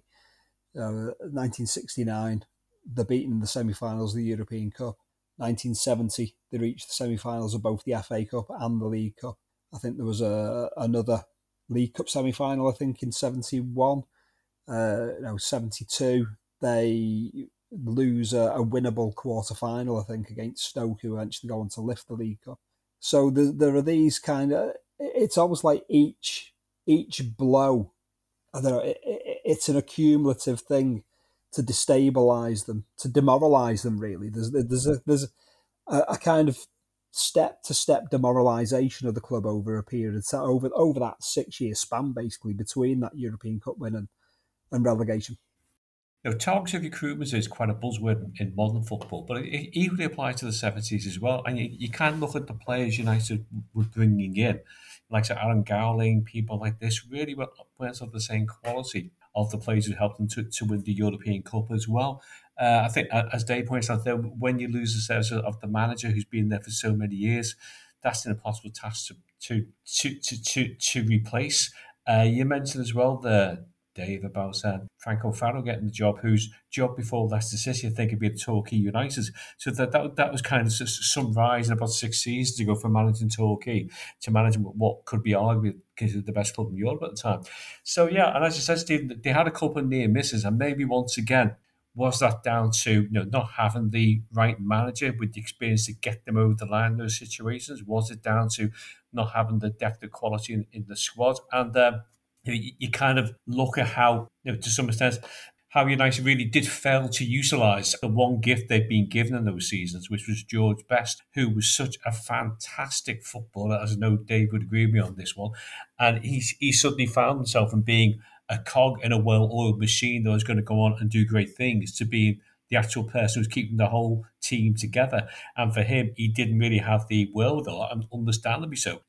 Speaker 2: 1969, they're beaten in the semi-finals of the European Cup. 1970, they reached the semi-finals of both the FA Cup and the League Cup. I think there was another League Cup semi-final, I think, in 71. 72, they lose a winnable quarter-final, I think, against Stoke, who eventually go on to lift the League Cup. So there are these kind of... It's almost like each blow, I don't know, it's an accumulative thing to destabilise them, to demoralise them, really. There's a kind of step-to-step demoralisation of the club over a period of time, over that 6-year span, basically, between that European Cup win and relegation.
Speaker 4: Targeted recruitment is quite a buzzword in modern football, but it equally applies to the 70s as well. And you can look at the players United were bringing in, like Aaron Gowling, people like this, really weren't of the same quality of the players who helped them to win the European Cup as well. I think, as Dave points out there, when you lose the service of the manager who's been there for so many years, that's an impossible task to replace. You mentioned as well Dave, about Franco Farrell getting the job, whose job before Leicester City, I think, had been Torquay United. So that was kind of some rise in about 6 seasons to go from managing Torquay to managing what could be arguably considered the best club in Europe at the time. So, yeah, and as you said, Steve, they had a couple of near misses, and maybe once again, was that down to not having the right manager with the experience to get them over the line in those situations? Was it down to not having the depth of quality in the squad? And you kind of look at how, to some extent, how United really did fail to utilise the one gift they'd been given in those seasons, which was George Best, who was such a fantastic footballer, as I know Dave would agree with me on this one. And he suddenly found himself from being a cog in a well-oiled machine that was going to go on and do great things to being the actual person who's keeping the whole team together. And for him, he didn't really have the wherewithal, and understandably so,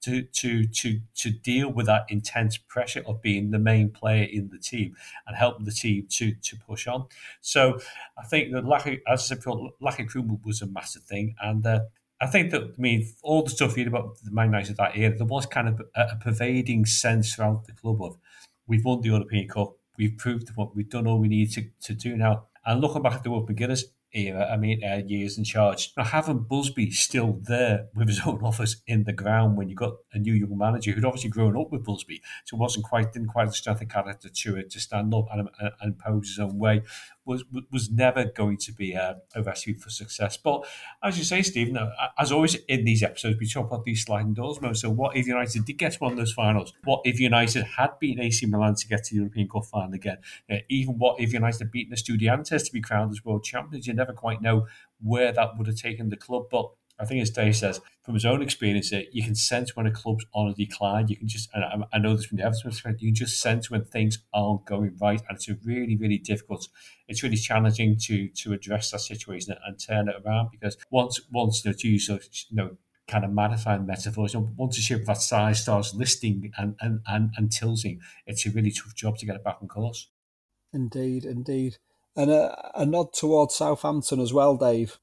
Speaker 4: to deal with that intense pressure of being the main player in the team and helping the team to push on. So I think the lack of recruitment was a massive thing. And I think that, all the stuff you hear about the Man United that era, there was kind of a pervading sense throughout the club of, we've won the European Cup, we've proved what we've done all we need to do now. And looking back at the Wood McGuinness era, years in charge, now having Busby still there with his own office in the ground when you got a new young manager who'd obviously grown up with Busby, so didn't quite have the strength of character to stand up and impose his own way, was never going to be a recipe for success. But as you say, Stephen, as always in these episodes, we talk about these sliding doors moments. So what if United did get to one of those finals? What if United had beaten AC Milan to get to the European Cup final again? Even what if United had beaten Estudiantes to be crowned as world champions? You never quite know where that would have taken the club. But I think, as Dave says, from his own experience, you can sense when a club's on a decline. You can just, and I know this from the Everton perspective, you can just sense when things aren't going right, and it's really, really difficult. It's really challenging to address that situation and turn it around, because once to use kind of magnifying metaphors, once a ship of that size starts listing and tilting, it's a really tough job to get it back on course.
Speaker 2: Indeed. And a nod towards Southampton as well, Dave.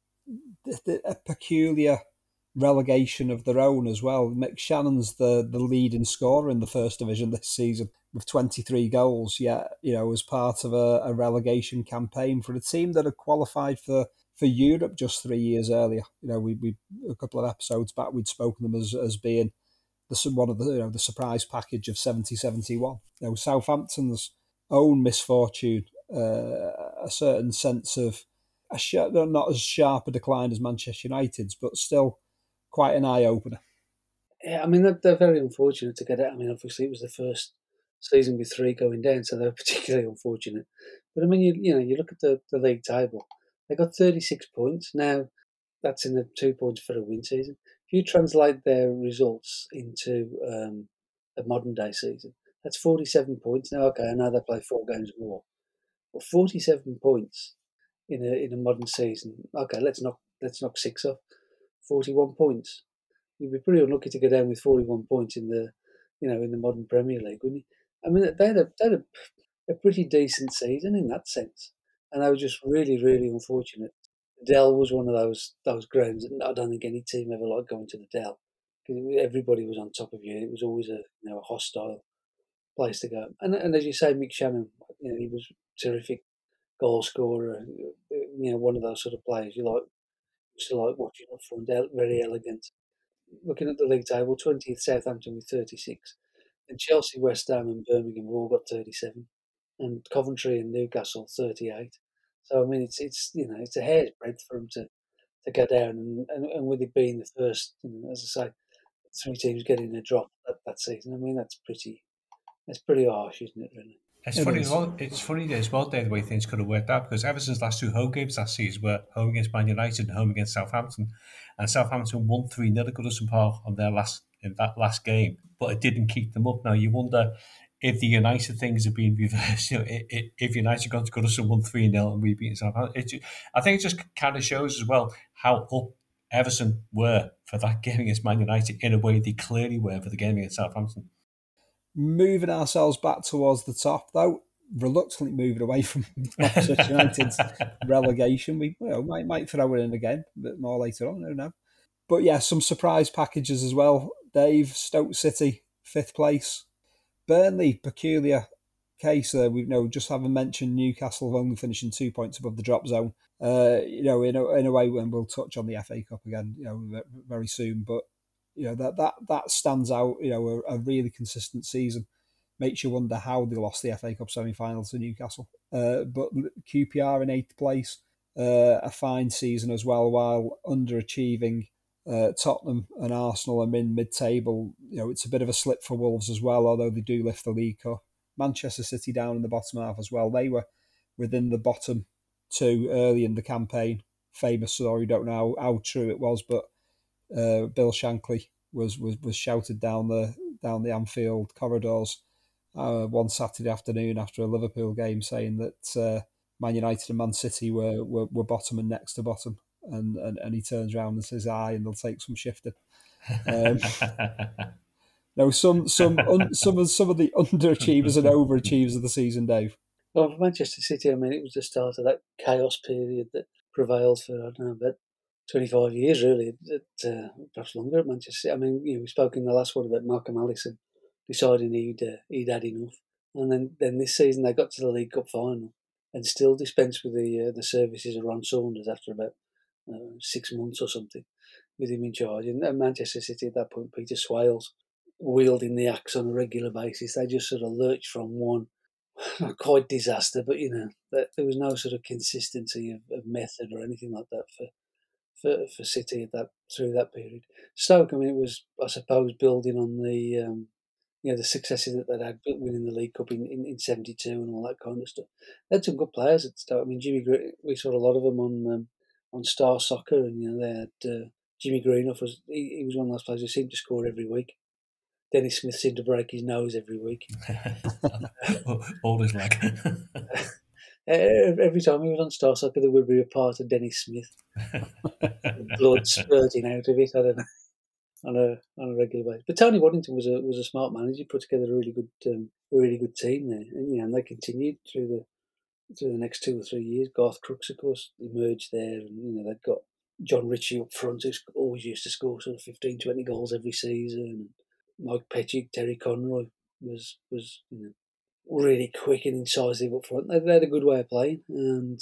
Speaker 2: A peculiar relegation of their own as well. Mick Shannon's the leading scorer in the First Division this season with 23 goals, yet, as part of a relegation campaign for a team that had qualified for Europe just 3 years earlier. We a couple of episodes back, we'd spoken them as being one of the surprise package of 70-71. Southampton's own misfortune, a certain sense of not as sharp a decline as Manchester United's, but still quite an eye-opener.
Speaker 3: Yeah, they're very unfortunate to get it. Obviously it was the first season with 3 going down, so they were particularly unfortunate. But you look at the league table, they got 36 points. Now, that's in the 2 points for a win season. If you translate their results into a modern day season, that's 47 points. Now, okay, I know they play 4 games more, but 47 points in a modern season. Okay, let's knock 6 off. 41 points. You'd be pretty unlucky to go down with 41 points in the modern Premier League, wouldn't you? They had a pretty decent season in that sense, and they were just really, really unfortunate. Dell was one of those grounds that I don't think any team ever liked going to the Dell, because everybody was on top of you. It was always a hostile place to go. And as you say, Mick Shannon, he was terrific goal scorer. One of those sort of players you used to like watching up front. Very elegant. Looking at the league table, 20th Southampton with 36, and Chelsea, West Ham, and Birmingham have all got 37, and Coventry and Newcastle 38. So it's a hair's breadth for them to go down, and with it being the first, as I say, 3 teams getting a drop that season. That's pretty harsh, isn't it? Really.
Speaker 4: It's funny as well, Dave, the way things could have worked out, because Everton's last 2 home games last season were home against Man United and home against Southampton, and Southampton won 3-0 at Goodison Park in that last game, but it didn't keep them up. Now you wonder if the United things have been reversed. If United got to Goodison, won 3-0 and we beat Southampton, I think it just kind of shows as well how up Everton were for that game against Man United in a way they clearly were for the game against Southampton.
Speaker 2: Moving ourselves back towards the top, though, reluctantly moving away from Manchester United's relegation. We might throw it in again a bit more later on, I don't know. But yeah, some surprise packages as well. Dave, Stoke City, 5th place. Burnley, peculiar case there. We just having mentioned Newcastle only finishing 2 points above the drop zone. In a way, when we'll touch on the FA Cup again, very soon. But that stands out. A really consistent season. Makes you wonder how they lost the FA Cup semi-final to Newcastle. But QPR in 8th place, a fine season as well, while underachieving. Tottenham and Arsenal are in mid-table. It's a bit of a slip for Wolves as well, although they do lift the League Cup. Manchester City down in the bottom half as well. They were within the bottom 2 early in the campaign. Famous story, don't know how true it was, but Bill Shankly was shouted down the Anfield corridors one Saturday afternoon after a Liverpool game, saying that Man United and Man City were bottom and next to bottom. and he turns around and says aye, and they'll take some shifting. Now, some of the underachievers and overachievers of the season, Dave.
Speaker 3: Well, for Manchester City, I mean, it was the start of that chaos period that prevailed for, I don't know, about 25 years, really, perhaps longer at Manchester City. I mean, we spoke in the last one about Malcolm Allison deciding he'd had enough. And then this season they got to the League Cup final and still dispensed with the services of Ron Saunders after about 6 months or something with him in charge. And Manchester City at that point, Peter Swales, wielding the axe on a regular basis. They just sort of lurched from one, not quite disaster, but there was no sort of consistency of method or anything like that for City at that through that period. Stoke, I mean, it was, I suppose, building on the the successes that they'd had winning the League Cup in '72 and all that kind of stuff. They had some good players at Stoke. I mean, Jimmy Green, we saw a lot of them on Star Soccer, and they had Jimmy Greenough he was one of those players who seemed to score every week. Dennis Smith seemed to break his nose every week.
Speaker 4: All his leg.
Speaker 3: Every time he was on Star Soccer, there would be a part of Dennis Smith. Blood spurting out of it, I don't know, on a regular basis. But Tony Waddington was a smart manager. He put together a really good team there, and they continued through the next 2 or 3 years. Garth Crooks, of course, emerged there, and they've got John Ritchie up front, who always used to score sort of 15, 20 goals every season. Mike Petchik, Terry Conroy was really quick and incisive up front. They had a good way of playing, and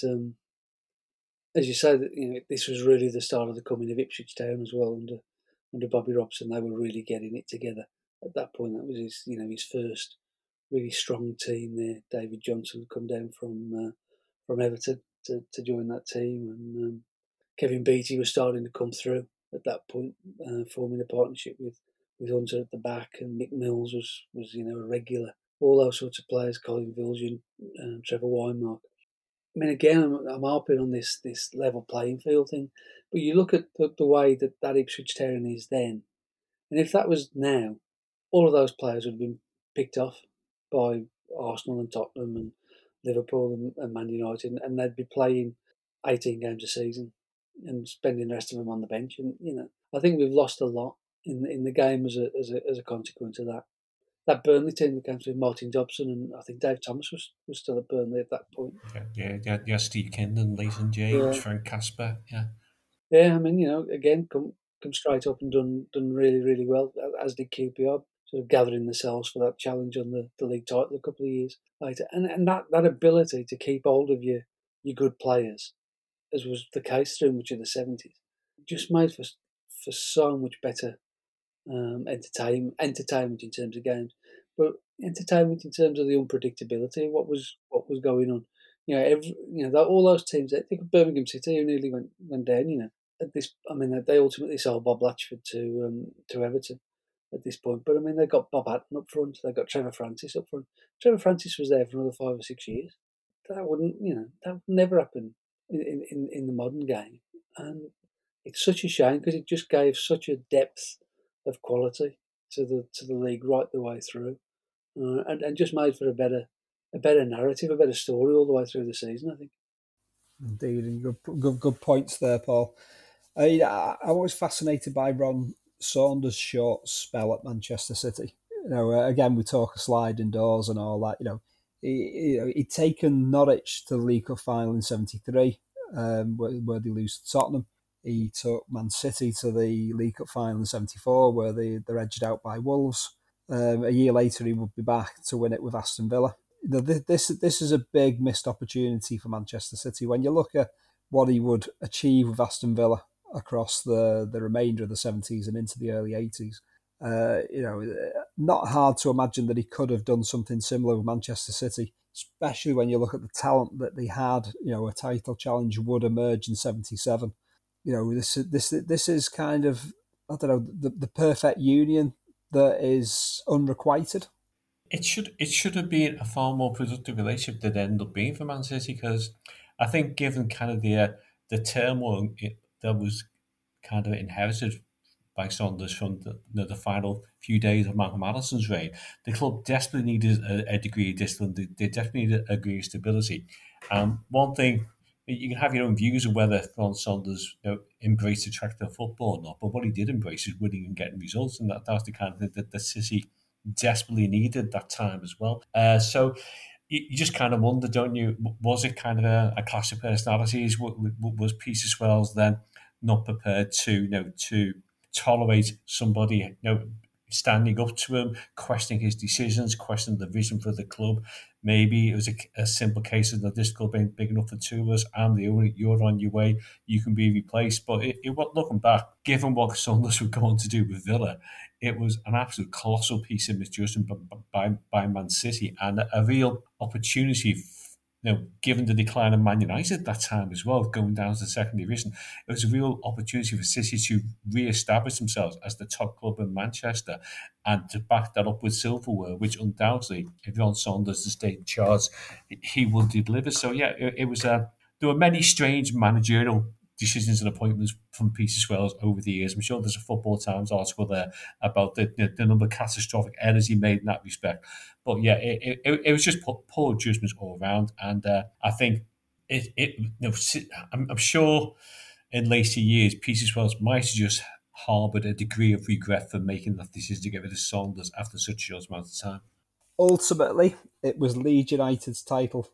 Speaker 3: as you say, this was really the start of the coming of Ipswich Town as well under Bobby Robson. They were really getting it together at that point. That was his first really strong team there. David Johnson had come down from Everton to join that team, and Kevin Beattie was starting to come through at that point, forming a partnership with Hunter at the back, and Mick Mills was a regular. All those sorts of players, Colin Viljoen, Trevor Weinmark. I mean, again, I'm harping on this level playing field thing, but you look at the way that Ipswich Town is then, and if that was now, all of those players would have been picked off by Arsenal and Tottenham and Liverpool and Man United, and they'd be playing 18 games a season and spending the rest of them on the bench. And I think we've lost a lot in the game as a consequence of that. That Burnley team that came through, Martin Dobson, and I think Dave Thomas was still at Burnley at that point.
Speaker 4: Yeah, Steve Kindon, Leighton James, Frank Casper, yeah.
Speaker 3: Yeah, I mean, again, come straight up and done really, really well, as did QPR, sort of gathering themselves for that challenge on the league title a couple of years later. And that ability to keep hold of your good players, as was the case through much of the 70s, just made for so much better entertainment in terms of games, but entertainment in terms of the unpredictability of what was going on. All those teams. I think of Birmingham City, who nearly went down. They ultimately sold Bob Latchford to Everton at this point. But I mean, they got Bob Hatton up front. They got Trevor Francis up front. Trevor Francis was there for another 5 or 6 years. That would never happen in the modern game, and it's such a shame because it just gave such a depth of quality to the league right the way through, and just made for a better narrative, a better story all the way through the season, I think.
Speaker 2: Indeed, and good points there, Paul. I'm always fascinated by Ron Saunders' short spell at Manchester City. Again, we talk of sliding doors and all that. He'd taken Norwich to the League Cup final in '73, where they lose to Tottenham. He took Man City to the League Cup final in '74, where they're edged out by Wolves. A year later, he would be back to win it with Aston Villa. This is a big missed opportunity for Manchester City. When you look at what he would achieve with Aston Villa across the remainder of the 70s and into the early 80s, not hard to imagine that he could have done something similar with Manchester City, especially when you look at the talent that they had. A title challenge would emerge in '77. This is kind of, I don't know, the perfect union that is unrequited.
Speaker 4: It should have been a far more productive relationship than it ended up being for Man City, because I think given kind of the turmoil that was kind of inherited by Saunders from the final few days of Malcolm Allison's reign, the club desperately needed a degree of discipline. They desperately needed a degree of stability. One thing you can have your own views of whether Ron Saunders embraced attractive football or not, but what he did embrace is winning and getting results, and that's the kind of thing that City desperately needed that time as well. So you just kind of wonder, don't you? Was it kind of a clash of personalities? Was Peter Swells then not prepared to tolerate somebody standing up to him, questioning his decisions, questioning the vision for the club? Maybe it was a simple case of this club ain't big enough for two of us. I'm the only. You're on your way. You can be replaced. But looking back, given what Saunders were going to do with Villa, it was an absolute colossal piece of misjudgment by Man City, and a real opportunity. Given the decline of Man United at that time as well, going down to the second division, it was a real opportunity for City to re-establish themselves as the top club in Manchester, and to back that up with silverware, which undoubtedly, if Ron Saunders is stayed in charge, he will deliver. So yeah, it was there were many strange managerial decisions and appointments from Peter Swells over the years. I'm sure there's a Football Times article there about the number of catastrophic errors he made in that respect. But yeah, it was just poor judgment all around, and I think I'm sure in later years Peter Swells might have just harboured a degree of regret for making that decision to get rid of Saunders after such a short amount of time.
Speaker 2: Ultimately, it was Leeds United's title,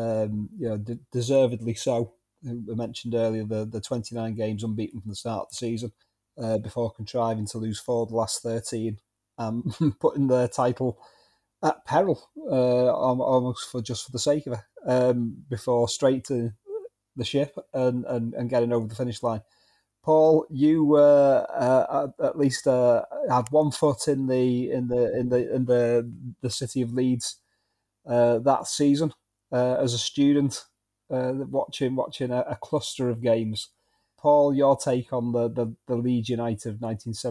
Speaker 2: deservedly so. We mentioned earlier the 29 games unbeaten from the start of the season, before contriving to lose 4 of the last 13, and putting their title at peril, almost for the sake of it, before straight to the ship and getting over the finish line. Paul, you at least had 1 foot in the city of Leeds that season as a student, watching a cluster of games. Paul, your take on the Leeds United of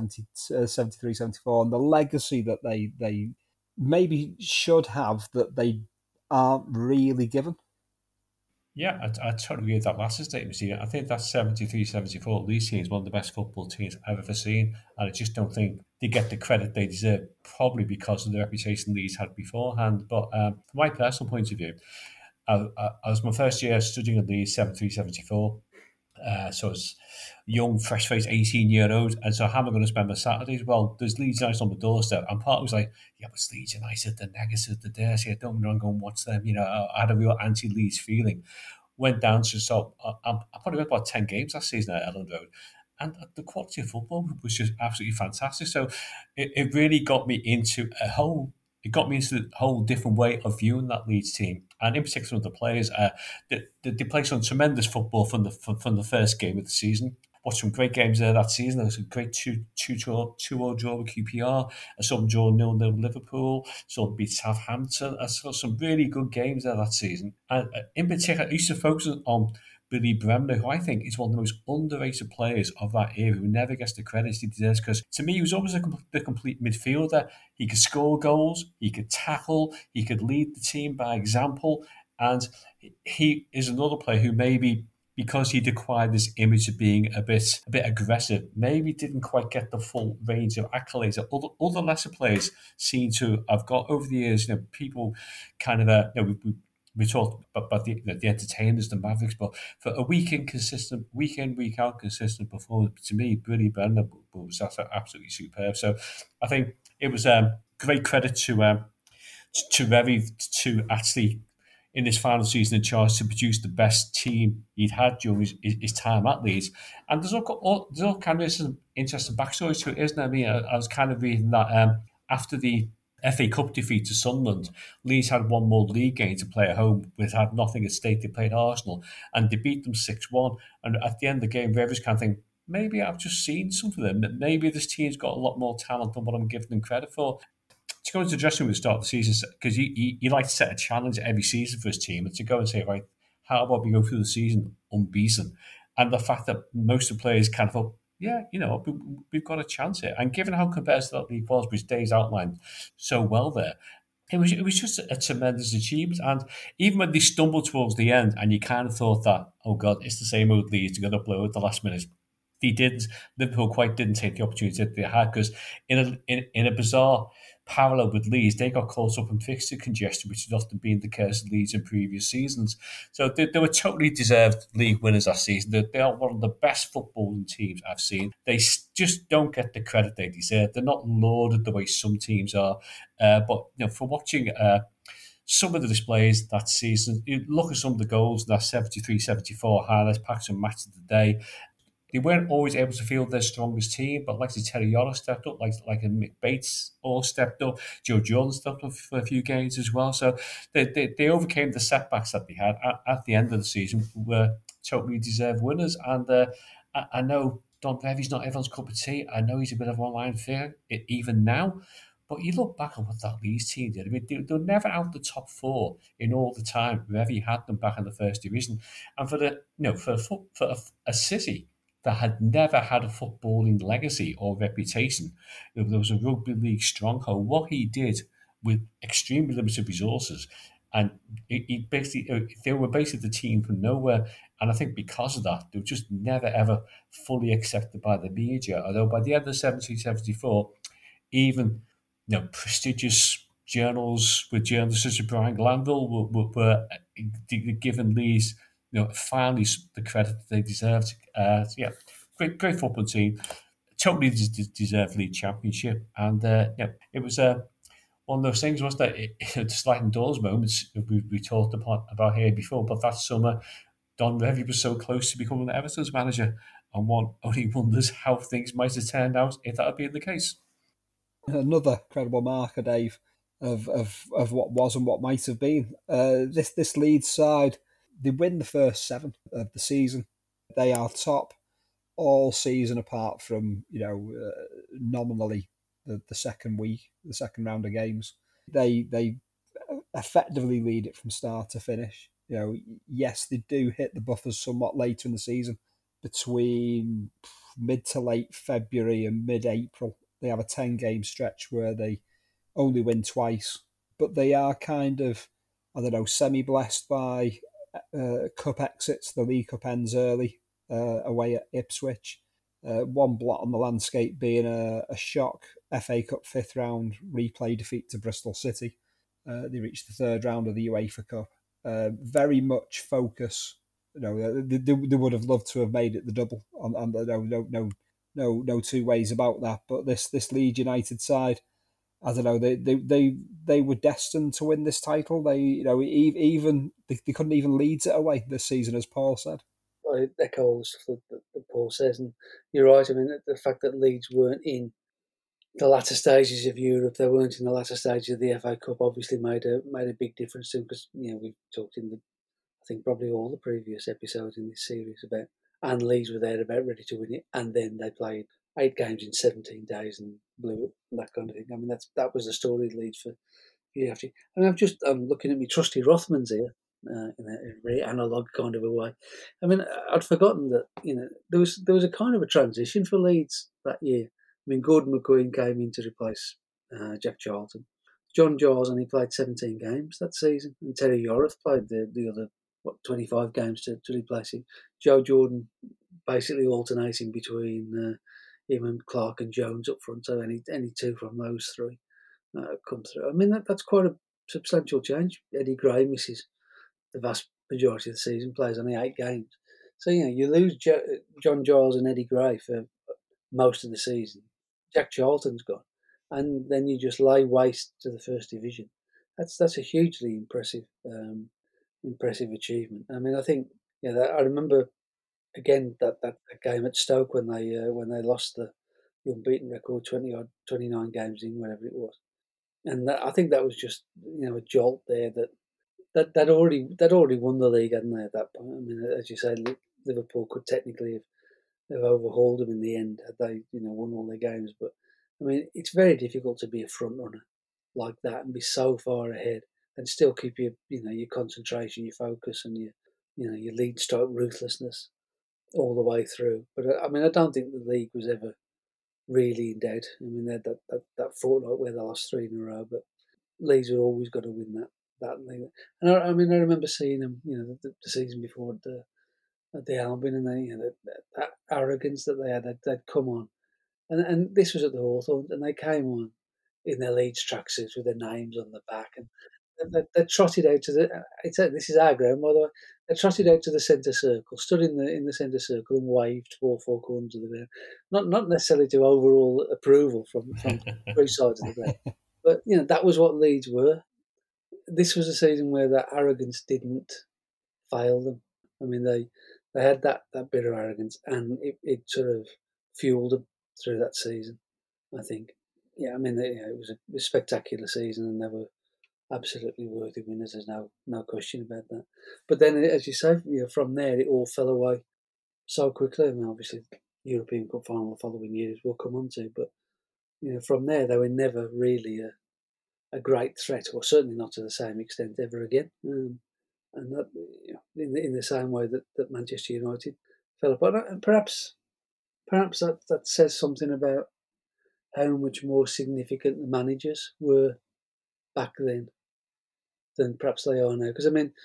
Speaker 2: 1973-74 and the legacy that they maybe should have that they aren't really given?
Speaker 4: Yeah, I totally agree with that last statement, Stephen. I think that 73-74 Leeds team is one of the best football teams I've ever seen, and I just don't think they get the credit they deserve, probably because of the reputation Leeds had beforehand. But from my personal point of view, I was my first year studying at Leeds 73-74. So it's young, fresh-faced 18-year-old. And so how am I going to spend my Saturdays? Well, there's Leeds United on the doorstep. And part was like, yeah, but it's Leeds United, the negative, the dirty. I don't want to go and watch them. I had a real anti-Leeds feeling. Went down to, I probably went about 10 games last season at Elland Road. And the quality of football was just absolutely fantastic. So it really got me into a whole different way of viewing that Leeds team, and in particular some of the players. They played some tremendous football from the first game of the season. Watched some great games there that season. There was a great 2-2 draw with QPR. I saw them draw 0-0 with Liverpool. Saw them beat Southampton. I saw some really good games there that season. And in particular, I used to focus on Billy Bremner, who I think is one of the most underrated players of that era, who never gets the credit he deserves, because to me he was always the complete midfielder. He could score goals, he could tackle, he could lead the team by example, and he is another player who maybe, because he'd acquired this image of being a bit aggressive, maybe didn't quite get the full range of accolades that other lesser players seem to have got over the years. People kind of we talked about the entertainers, the Mavericks, but for a week in, week out consistent performance, to me, Billy Bremner was absolutely superb. So I think it was great credit to Revie to actually, in his final season in charge, to produce the best team he'd had during his time at Leeds. And there's all kind of some interesting backstory to it, isn't there? I mean, I was kind of reading that after the FA Cup defeat to Sunderland, Leeds had one more league game to play at home, which had nothing at stake. They played Arsenal and they beat them 6-1. And at the end of the game, Rivers kind of think, maybe I've just seen something of them. Maybe this team's got a lot more talent than what I'm giving them credit for. To go into the dressing room at the start of the season, because you like to set a challenge every season for his team, and to go and say, right, how about we go through the season unbeaten? And the fact that most of the players kind of thought, yeah, we've got a chance here. And given how competitive that league was, which Dave's outlined so well there, it was just a tremendous achievement. And even when they stumbled towards the end, and you kind of thought that, oh God, it's the same old Leeds to get uploaded at the last minute, they didn't. Liverpool quite didn't take the opportunity that they had, because in a bizarre parallel with Leeds, they got caught up in fixture congestion, which has often been the case of Leeds in previous seasons. So they were totally deserved league winners last season. They are one of the best footballing teams I've seen. They just don't get the credit they deserve. They're not lauded the way some teams are. But for watching some of the displays that season, you look at some of the goals in that 73-74 highlights packs and match of the day. They weren't always able to field their strongest team, but like Terry Yoris stepped up, like Mick Bates all stepped up, Joe Jordan stepped up for a few games as well. So they overcame the setbacks that they had at the end of the season, were totally deserved winners. And I know Don Revie's not everyone's cup of tea. I know he's a bit of an online figure even now. But you look back at what that Leeds team did. I mean, they were never out the top four in all the time. Revie had them back in the first division, and for a city that had never had a footballing legacy or reputation, there was a rugby league stronghold. What he did with extremely limited resources, and they were basically the team from nowhere. And I think because of that, they were just never ever fully accepted by the media. Although by the end of 1774, even prestigious journals with journalists such as Brian Glanville were given Leeds finally the credit that they deserved. Great football team, totally deserved league championship, and it was one of those things, wasn't it? The sliding doors moments we talked about here before, but that summer, Don Revie was so close to becoming Everton's manager, and one only wonders how things might have turned out if that had been the case.
Speaker 2: Another credible marker, Dave, of what was and what might have been. This Leeds side, they win the first 7 of the season. They are top all season apart from nominally the second week, the second round of games. They effectively lead it from start to finish. Yes, they do hit the buffers somewhat later in the season, between mid to late February and mid-April. They have a 10-game stretch where they only win twice, but they are kind of, semi-blessed by cup exits. The League Cup ends early away at Ipswich. One blot on the landscape being a shock FA Cup 5th round replay defeat to Bristol City. They reached the 3rd round of the UEFA Cup. Very much focus. They would have loved to have made it the double. No two ways about that. But this Leeds United side, I don't know. They were destined to win this title. They couldn't even Leeds it away this season, as Paul said.
Speaker 3: I echo all the stuff that Paul says, and you're right. I mean, the fact that Leeds weren't in the latter stages of Europe, they weren't in the latter stages of the FA Cup, obviously made a big difference to them, because we've talked in I think probably all the previous episodes in this series about, and Leeds were there about ready to win it, and then they played 8 games in 17 days and blew it, and that kind of thing. I mean, that was the story of Leeds for you have to. I mean, I'm looking at me trusty Rothmans here. In a very analog kind of a way. I mean, I'd forgotten that there was a kind of a transition for Leeds that year. I mean, Gordon McQueen came in to replace Jack Charlton. John Giles only played 17 games that season, and Terry Yoris played the other 25 games to replace him. Joe Jordan basically alternating between him and Clark and Jones up front. So any 2 from those 3 come through. I mean, that's quite a substantial change. Eddie Gray misses the vast majority of the season, plays only 8 games. So, you lose John Giles and Eddie Gray for most of the season. Jack Charlton's gone. And then you just lay waste to the first division. That's a hugely impressive achievement. I mean, I think, I remember, again, that game at Stoke when they lost the unbeaten record, 29 games in, whatever it was. And I think that was just, a jolt there they'd already won the league, hadn't they, at that point? I mean, as you say, Liverpool could technically have overhauled them in the end had they, won all their games. But I mean, it's very difficult to be a front runner like that and be so far ahead and still keep your concentration, your focus, and your lead stroke ruthlessness all the way through. But I mean, I don't think the league was ever really in doubt. I mean, that fortnight where they lost 3 in a row, but Leeds were always going to win that league. And I remember seeing them, the season before at the Albion, and that arrogance that they had, they'd come on, and this was at the Hawthorns, and they came on in their Leeds tracksuits with their names on the back, and they trotted out to this is our ground, by the way. They trotted out to the centre circle, stood in the centre circle, and waved to all four corners of the ground. Not necessarily to overall approval from three sides of the ground, but that was what Leeds were. This was a season where that arrogance didn't fail them. I mean, they had that bit of arrogance, and it sort of fueled them through that season, I think. Yeah, I mean, it was a spectacular season, and they were absolutely worthy winners. There's no question about that. But then, as you say, from there it all fell away so quickly. I mean, obviously, European Cup final the following years we'll come on to, but from there they were never really a great threat, or certainly not to the same extent ever again. And that, in the same way that Manchester United fell apart, and perhaps that says something about how much more significant the managers were back then than perhaps they are now. Because I mean,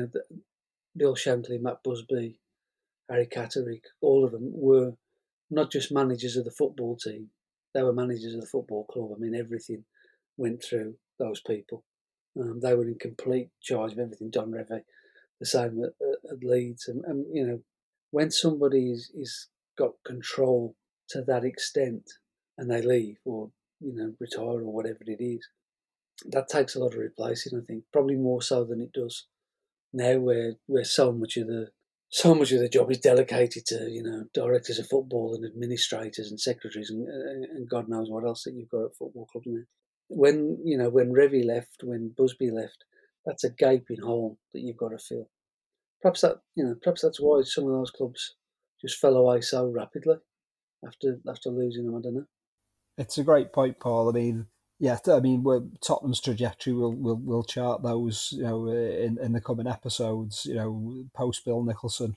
Speaker 3: Bill Shankly, Matt Busby, Harry Catterick, all of them were not just managers of the football team; they were managers of the football club. I mean, everything went through those people. They were in complete charge of everything. Don Revie, the same at Leeds, and when somebody is got control to that extent and they leave or retire or whatever it is, that takes a lot of replacing. I think probably more so than it does now, where so much of the job is delegated to directors of football and administrators and secretaries and God knows what else that you've got at football clubs now. When Revie left, when Busby left, that's a gaping hole that you've got to fill. Perhaps that's why some of those clubs just fell away so rapidly after losing them. I don't know.
Speaker 2: It's a great point, Paul. I mean, Tottenham's trajectory will chart those, in the coming episodes. Post Bill Nicholson,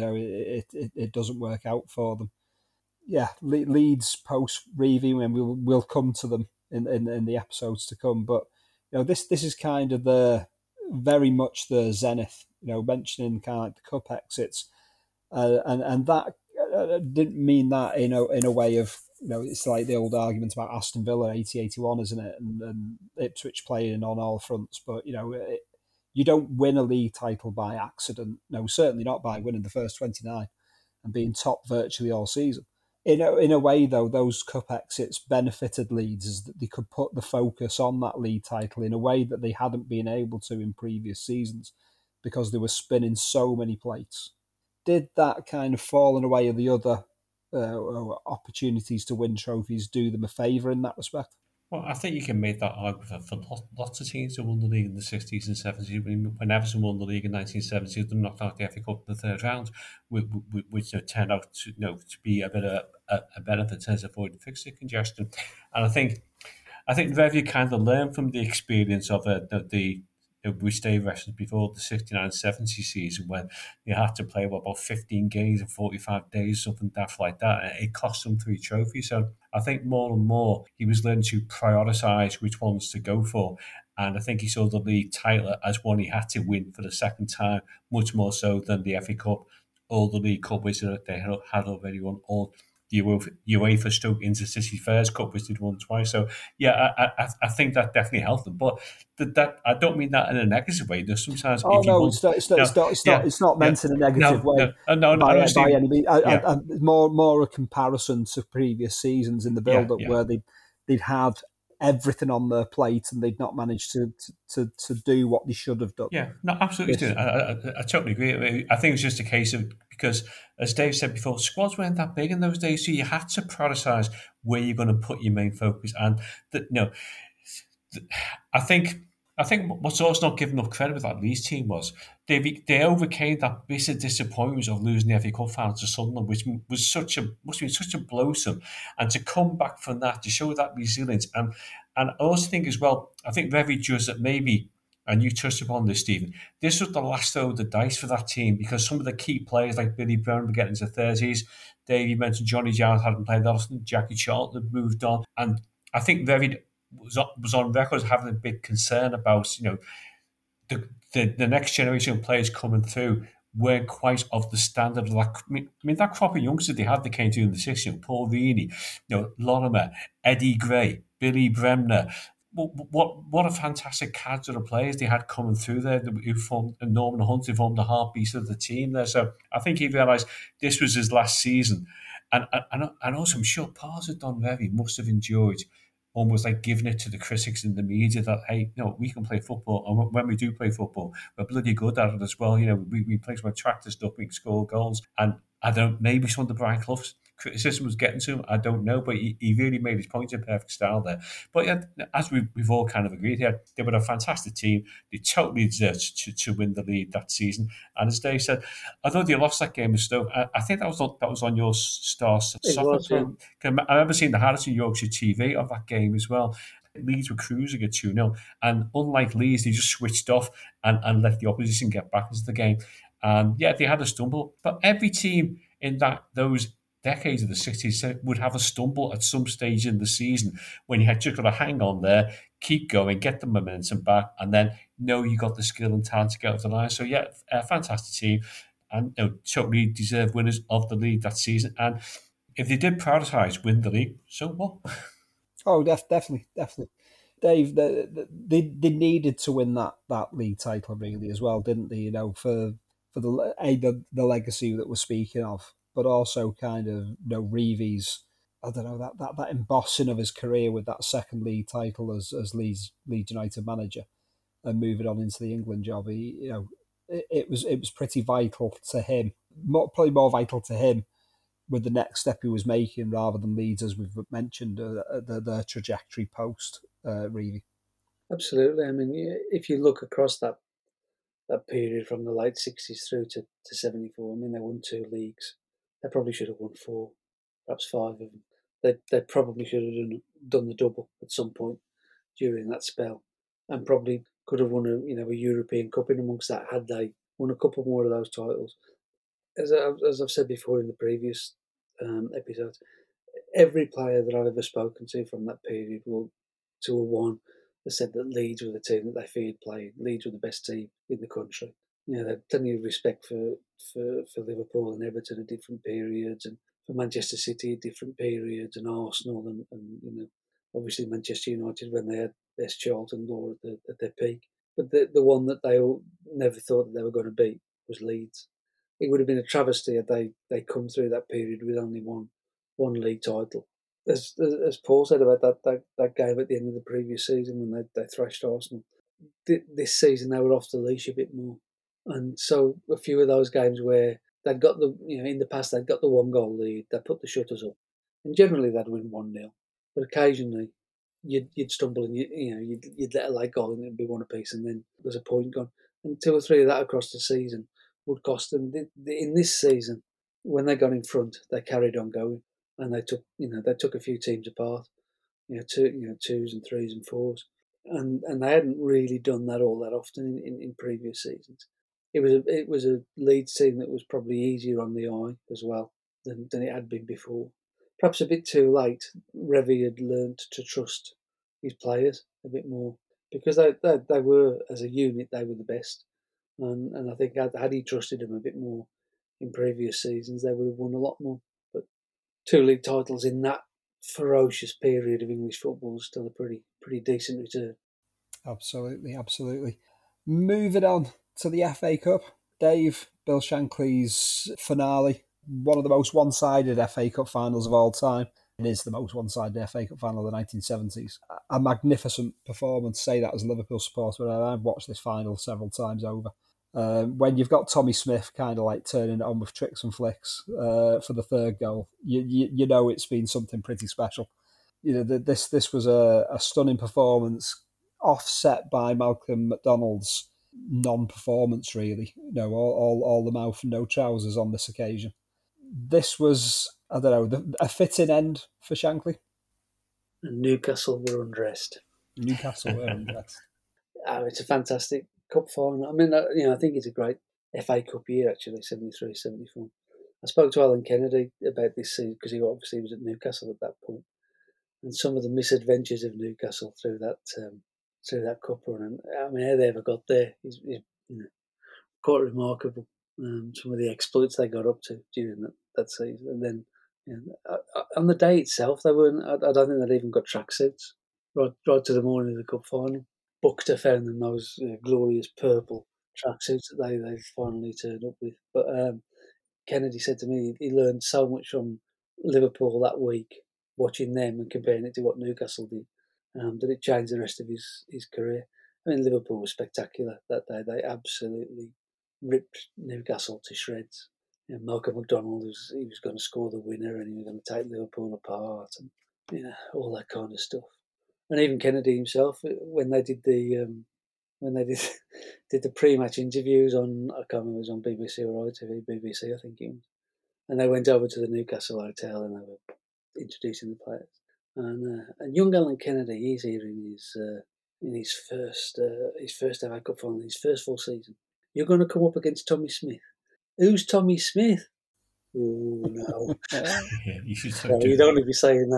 Speaker 2: it doesn't work out for them. Yeah, Leeds post Revie, and we'll come to them in the episodes to come. But this is kind of very much the zenith. Mentioning kind of like the cup exits, and that didn't mean that in a way of it's like the old argument about Aston Villa 80-81, isn't it? And Ipswich playing on all fronts, but you don't win a league title by accident. No, certainly not by winning the first 29 and being top virtually all season. In a way, though, those cup exits benefited Leeds as that they could put the focus on that league title in a way that they hadn't been able to in previous seasons because they were spinning so many plates. Did that kind of falling away of the other opportunities to win trophies do them a favour in that respect?
Speaker 4: Well, I think you can make that argument for lots of teams who won the league in the 60s and 70s. When Everton won the league in 1970, they knocked out the FA Cup in the third round, which turned out to be a bit of a benefit in terms of avoiding fixture congestion. And I think Revie kind of learned from the experience of which Dave referenced before, the 69-70 season, when they had to play about 15 games in 45 days, something daft like that. And it cost them 3 trophies. So I think more and more he was learning to prioritise which ones to go for. And I think he saw the league title as one he had to win for the second time, much more so than the FA Cup or the League Cup, which they had already won, or the UEFA Stoke Intercity Fairs Cup, which they'd won twice. So yeah, I think that definitely helped them. But that I don't mean that in a negative way. There's sometimes
Speaker 2: it's not meant in a negative way. By any means. More a comparison to previous seasons in the build-up where they'd had everything on their plate and they'd not managed to do what they should have done.
Speaker 4: Yeah, no, absolutely. I totally agree. I think it's just a case of, because as Dave said before, squads weren't that big in those days, so you had to prioritise where you're going to put your main focus. And I think what's also not given enough credit with that Leeds team was they overcame that bitter disappointment of losing the FA Cup final to Sunderland, which must have been such a blow to them, and to come back from that, to show that resilience. And I also think as well, I think Revie judged that maybe, and you touched upon this, Stephen, this was the last throw of the dice for that team, because some of the key players like Billy Brown were getting into their 30s. Dave, you mentioned Johnny Giles hadn't played that often. Jackie Charlton had moved on. And I think Revie was on record as having a big concern about the next generation of players coming through. weren't quite of the standard of that. I mean, that crop of youngsters they had that came through in the 60s, Paul Reaney, Lorimer, Eddie Gray, Billy Bremner. What a fantastic cadre of players they had coming through there who formed Norman Hunt, who formed the heartbeat of the team there. So I think he realised this was his last season. And also I'm sure Parsons Don Revie must have enjoyed almost like giving it to the critics in the media that, hey, we can play football. And when we do play football, we're bloody good at it as well. We play some attractive stuff, we can score goals. And maybe some of the Brian Clough's criticism was getting to him. I don't know, but he really made his point in perfect style there. But yeah, as we've all kind of agreed here, they were a fantastic team. They totally deserved to win the league that season. And as Dave said, although they lost that game with Stoke, I think that was on your Star Soccer program. I remember seeing the Harrison Yorkshire TV of that game as well. Leeds were cruising at 2-0, and unlike Leeds, they just switched off and let the opposition get back into the game. And yeah, they had a stumble, but every team in those decades of the 60s would have a stumble at some stage in the season when you had just got to hang on there, keep going, get the momentum back, and then you got the skill and talent to get over the line. So yeah, a fantastic team, and totally deserved winners of the league that season. And if they did prioritise win the league, so what?
Speaker 2: Oh, definitely. Dave, they needed to win that league title really as well, didn't they? For the legacy that we're speaking of, but also kind of Reeves. I don't know that embossing of his career with that second league title as Leeds United manager, and moving on into the England job. It was pretty vital to him. Probably more vital to him with the next step he was making rather than Leeds, as we've mentioned, the trajectory post Reevy.
Speaker 3: Absolutely. I mean, if you look across that period from the late 60s through to 74, I mean, they won 2 leagues. They probably should have won 4, perhaps 5 of them. They probably should have done the double at some point during that spell, and probably could have won a European Cup in amongst that had they won a couple more of those titles. As I've said before in the previous episodes, every player that I've ever spoken to from that period will, to a one, has said that Leeds were the team that they feared playing. Leeds were the best team in the country. They had plenty of respect for Liverpool and Everton at different periods, and for Manchester City at different periods, and Arsenal, and obviously Manchester United when they had best Charlton Law at their peak. But the one that they all never thought that they were going to beat was Leeds. It would have been a travesty had they come through that period with only one league title. As Paul said about that game at the end of the previous season when they thrashed Arsenal, this season they were off the leash a bit more, and so a few of those games where they'd got in the past they'd got the 1-goal lead, they put the shutters up, and generally they'd win 1-0, but occasionally you'd stumble and you'd let a late goal and it'd be 1 apiece, and then there's a point gone, and 2 or 3 of that across the season would cost them. In this season, when they got in front, they carried on going, and they took a few teams apart, twos and threes and fours, and they hadn't really done that all that often in previous seasons. It was a Leeds team that was probably easier on the eye as well than it had been before. Perhaps a bit too late. Revie had learned to trust his players a bit more because they were, as a unit, they were the best. And I think had he trusted them a bit more in previous seasons, they would have won a lot more. But 2 league titles in that ferocious period of English football is still a pretty decent return.
Speaker 2: Absolutely. Moving on to the FA Cup. Dave, Bill Shankly's finale, one of the most one-sided FA Cup finals of all time. It is the most one-sided FA Cup final of the 1970s. A magnificent performance, say that as a Liverpool supporter, but I've watched this final several times over. When you've got Tommy Smith kind of like turning it on with tricks and flicks for the 3rd goal, you know it's been something pretty special. This was a stunning performance, offset by Malcolm McDonald's non-performance, really. All the mouth and no trousers on this occasion. This was, I don't know, a fitting end for Shankly.
Speaker 3: And Newcastle were undressed. It's a fantastic cup final. I mean, I think it's a great FA Cup year, actually, 73, 74. I spoke to Alan Kennedy about this season because he obviously was at Newcastle at that point, and some of the misadventures of Newcastle through that cup run. And I mean, how they ever got there is quite remarkable. some of the exploits they got up to during that season. And then on the day itself, they weren't. I don't think they'd even got tracksuits. Right to the morning of the cup final, Buchter found them those glorious purple tracksuits that they finally turned up with. But Kennedy said to me he learned so much from Liverpool that week, watching them and comparing it to what Newcastle did, that it changed the rest of his career. I mean, Liverpool was spectacular that day. They absolutely ripped Newcastle to shreds. Malcolm McDonald was going to score the winner, and he was going to take Liverpool apart, and all that kind of stuff. And even Kennedy himself, when they did the did the pre-match interviews on, I can't remember, it was on BBC or ITV, BBC I think it was, and they went over to the Newcastle hotel and they were introducing the players. And young Alan Kennedy, he's here in his first FA Cup final, his first full season. You're going to come up against Tommy Smith. Who's Tommy Smith? Oh no! You don't want to be saying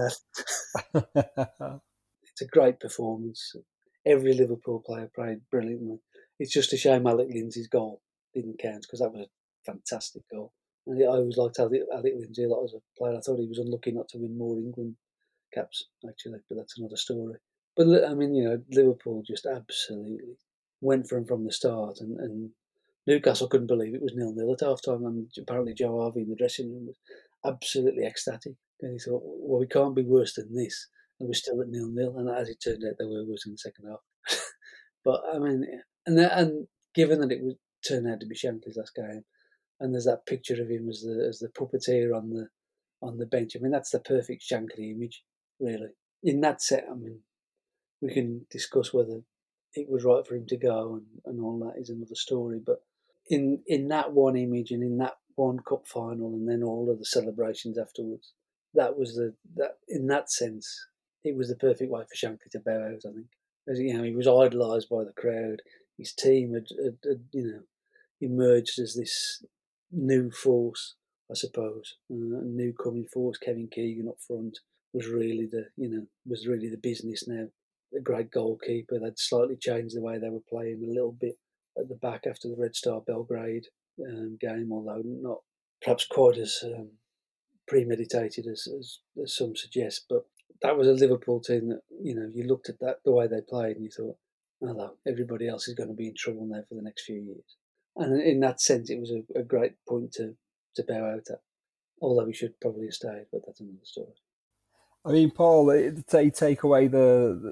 Speaker 3: that. It's a great performance. Every Liverpool player played brilliantly. It's just a shame Alec Lindsay's goal didn't count, because that was a fantastic goal. And I always liked Alec Lindsay a lot as a player. I thought he was unlucky not to win more England caps, actually, but that's another story. But I mean, Liverpool just absolutely went for him from the start, and Newcastle couldn't believe it was 0-0 at half time. And apparently Joe Harvey in the dressing room was absolutely ecstatic. And he thought, well, we can't be worse than this. And we're still at 0-0. And as it turned out, they were worse in the second half. But I mean, and given that it would turn out to be Shankly's last game, and there's that picture of him as the puppeteer on the bench. I mean, that's the perfect Shankly image, really. In that set, I mean, we can discuss whether it was right for him to go and all that is another story. But in that one image and in that one cup final, and then all of the celebrations afterwards, that was in that sense, it was the perfect way for Shankly to bow out, I think. As he was idolised by the crowd. His team had emerged as this new force, I suppose, a new coming force. Kevin Keegan up front was really the business now. A great goalkeeper. They'd slightly changed the way they were playing a little bit at the back after the Red Star Belgrade game, although not perhaps quite as premeditated as some suggest. But that was a Liverpool team that, you looked at that, the way they played, and you thought, oh, everybody else is going to be in trouble now for the next few years. And in that sense, it was a great point to bow out at. Although we should probably have stayed, but that's another story.
Speaker 2: I mean, Paul, they take away the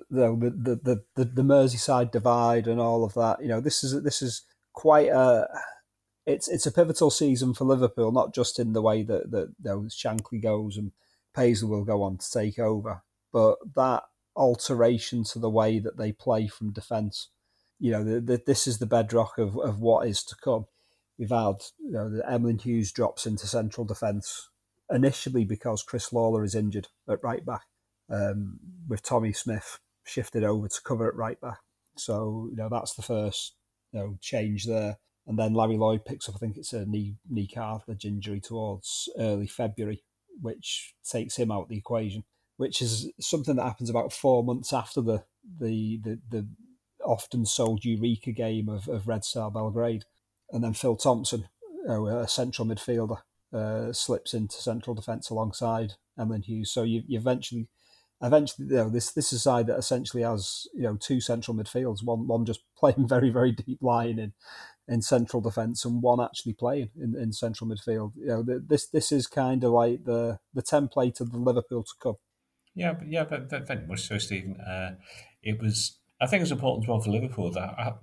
Speaker 2: Merseyside divide and all of that. This is quite it's a pivotal season for Liverpool, not just in the way that Shankly goes and Paisley will go on to take over, but that alteration to the way that they play from defence. This is the bedrock of what is to come. We've had, Emlyn Hughes drops into central defence initially because Chris Lawler is injured at right back, with Tommy Smith shifted over to cover at right back. So, that's the first change there. And then Larry Lloyd picks up, I think it's a knee cartilage injury towards early February, which takes him out of the equation, which is something that happens about 4 months after the often sold Eureka game of Red Star Belgrade. And then Phil Thompson, a central midfielder, slips into central defence alongside Emlyn Hughes. So you eventually, this is a side that essentially has two central midfields, one just playing very, very deep line in central defence, and one actually playing in central midfield. This is kind of like the template of the Liverpool to come.
Speaker 4: Yeah, but very much so, Stephen. It was, I think, it was important as well for Liverpool that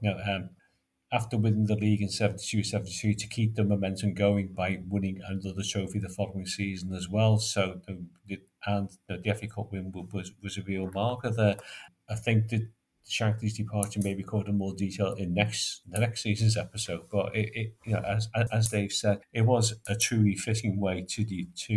Speaker 4: after winning the league in 72-73 to keep the momentum going by winning another trophy the following season as well. So the FA Cup win was a real marker there. I think that Shankly's departure may be covered in more detail in the next season's episode, but it as Dave said, it was a truly fitting way to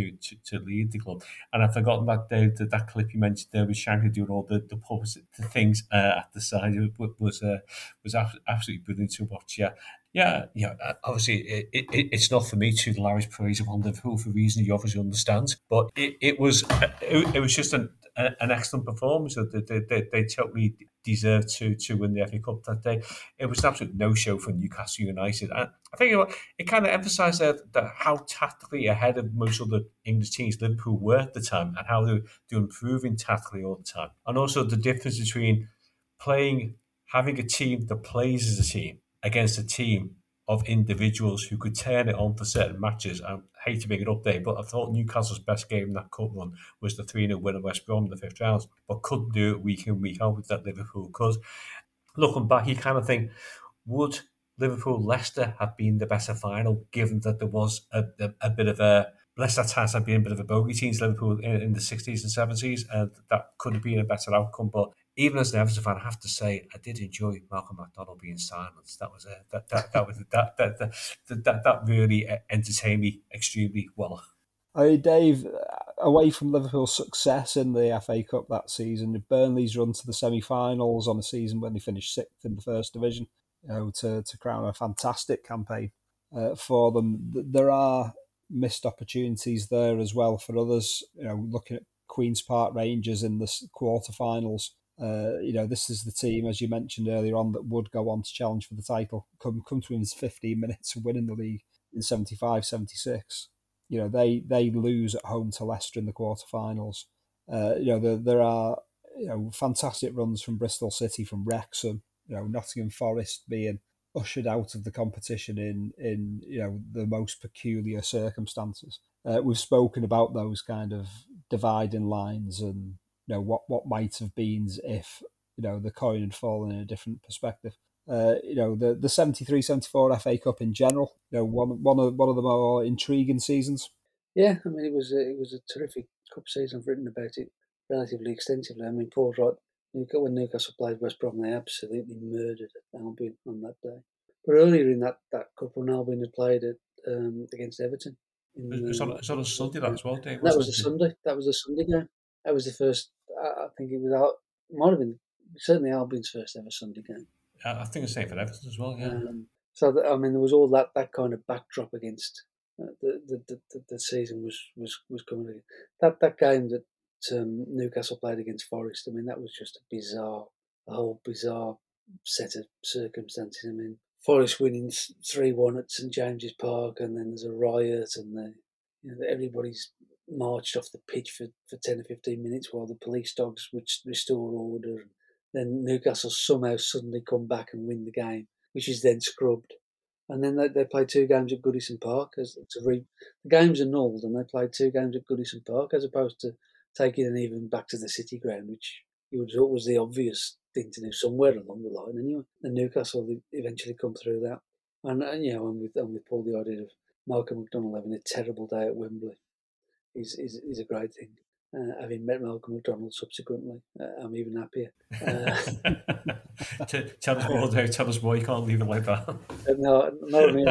Speaker 4: lead the club. And I've forgotten that clip you mentioned there with Shankly doing all the things at the side. It was absolutely brilliant to watch. Yeah. Obviously, it's not for me to lavish praise upon Liverpool for reasons you obviously understand, but it was just an excellent performance. They totally deserved to win the FA Cup that day. It was an absolute no-show for Newcastle United. And I think it kind of emphasised that how tactically ahead of most other English teams Liverpool were at the time, and how they're improving tactically all the time. And also the difference between having a team that plays as a team against a team of individuals who could turn it on for certain matches. I hate to bring it up there, but I thought Newcastle's best game in that cup run was the 3-0 win at West Brom in the fifth round, but couldn't do it week in, week out with that Liverpool. Because looking back, you kind of think, would Liverpool-Leicester have been the better final, given that there was a bit of a... Leicester has been a bit of a bogey team to Liverpool in the 60s and 70s, and that could have been a better outcome. But even as an Everton fan, I have to say I did enjoy Malcolm McDonald being silenced. That was that really entertained me extremely well.
Speaker 2: Dave, away from Liverpool's success in the FA Cup that season, Burnley's run to the semi-finals on a season when they finished sixth in the First Division, to crown a fantastic campaign for them. There are missed opportunities there as well for others. Looking at Queen's Park Rangers in the quarter-finals. This is the team, as you mentioned earlier on, that would go on to challenge for the title, come to within 15 minutes of winning the league in 75-76. They lose at home to Leicester in the quarterfinals. There are fantastic runs from Bristol City, from Wrexham. Nottingham Forest being ushered out of the competition in the most peculiar circumstances. We've spoken about those kind of dividing lines and what might have been if the coin had fallen in a different perspective. The 73-74 FA Cup in general, one of the more intriguing seasons.
Speaker 3: Yeah, I mean it was a terrific cup season. I've written about it relatively extensively. I mean, Paul's right. When Newcastle played West Brom, they absolutely murdered Albion on that day. But earlier in that cup run, Albion had played against Everton.
Speaker 4: It was on a Sunday that as well, Dave.
Speaker 3: That was a Sunday. That was a Sunday game. That was the first. I think it was might have been certainly Albion's first ever Sunday game.
Speaker 4: I think the same for Everton as well. Yeah.
Speaker 3: So there was all that kind of backdrop against the season was coming again. That game that Newcastle played against Forest. I mean, that was just a whole bizarre set of circumstances. I mean, Forest winning 3-1 at St James's Park, and then there's a riot, and everybody's marched off the pitch for 10 or 15 minutes while the police dogs would restore order. Then Newcastle somehow suddenly come back and win the game, which is then scrubbed. And then they played 2 games at Goodison Park. The games annulled, and they played 2 games at Goodison Park as opposed to taking an even back to the City Ground, which you would thought was the obvious thing to do somewhere along the line anyway. And Newcastle eventually come through that. And with Paul, the idea of Malcolm McDonald having a terrible day at Wembley is a great thing. Having met Malcolm McDonald subsequently, I'm even happier.
Speaker 4: Tell us more, Dave. Tell us why you can't leave it like that.
Speaker 3: No, not me.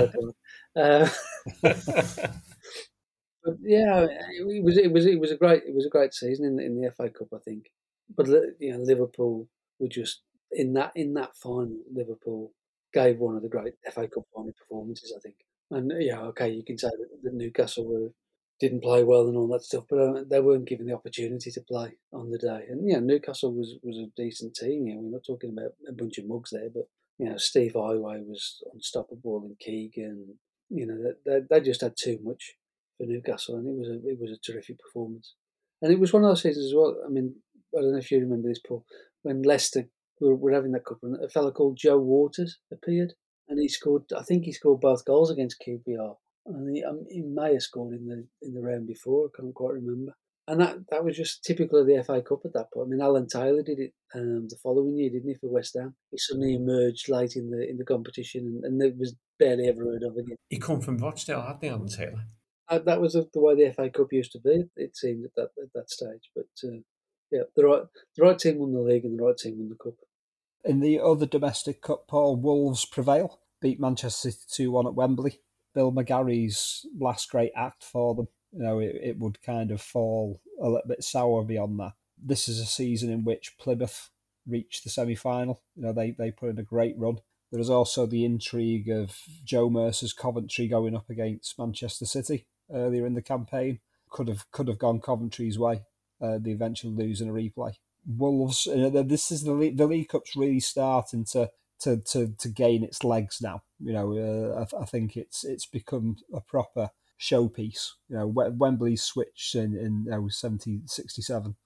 Speaker 3: But yeah, it was a great season in the FA Cup, I think. But Liverpool were just in that final. Liverpool gave one of the great FA Cup final performances, I think. And you can say that Newcastle didn't play well and all that stuff, but they weren't given the opportunity to play on the day. And Newcastle was a decent team. We're not talking about a bunch of mugs there, but Steve Highway was unstoppable, and Keegan. They just had too much for Newcastle, and it was a terrific performance. And it was one of those seasons as well. I mean, I don't know if you remember this, Paul, when Leicester were having that cup run, a fella called Joe Waters appeared, and I think he scored both goals against QPR. And he may have scored in the round before. I can't quite remember. And that was just typical of the FA Cup at that point. I mean, Alan Taylor did it the following year, didn't he, for West Ham? He suddenly emerged late in the competition, and it was barely ever heard of again.
Speaker 4: He come from Rochdale, hadn't he, Alan Taylor?
Speaker 3: That was the way the FA Cup used to be. It seemed at that stage. But the right team won the league, and the right team won the cup.
Speaker 2: In the other domestic cup, Paul, Wolves prevail, beat Manchester City 2-1 at Wembley. Bill McGarry's last great act for them. It would kind of fall a little bit sour beyond that. This is a season in which Plymouth reached the semi-final. They put in a great run. There is also the intrigue of Joe Mercer's Coventry going up against Manchester City earlier in the campaign. Could have gone Coventry's way. They eventually lose in a replay. Wolves, this is the League Cup's really starting to gain its legs now. I think it's become a proper showpiece. Wembley switched in 67.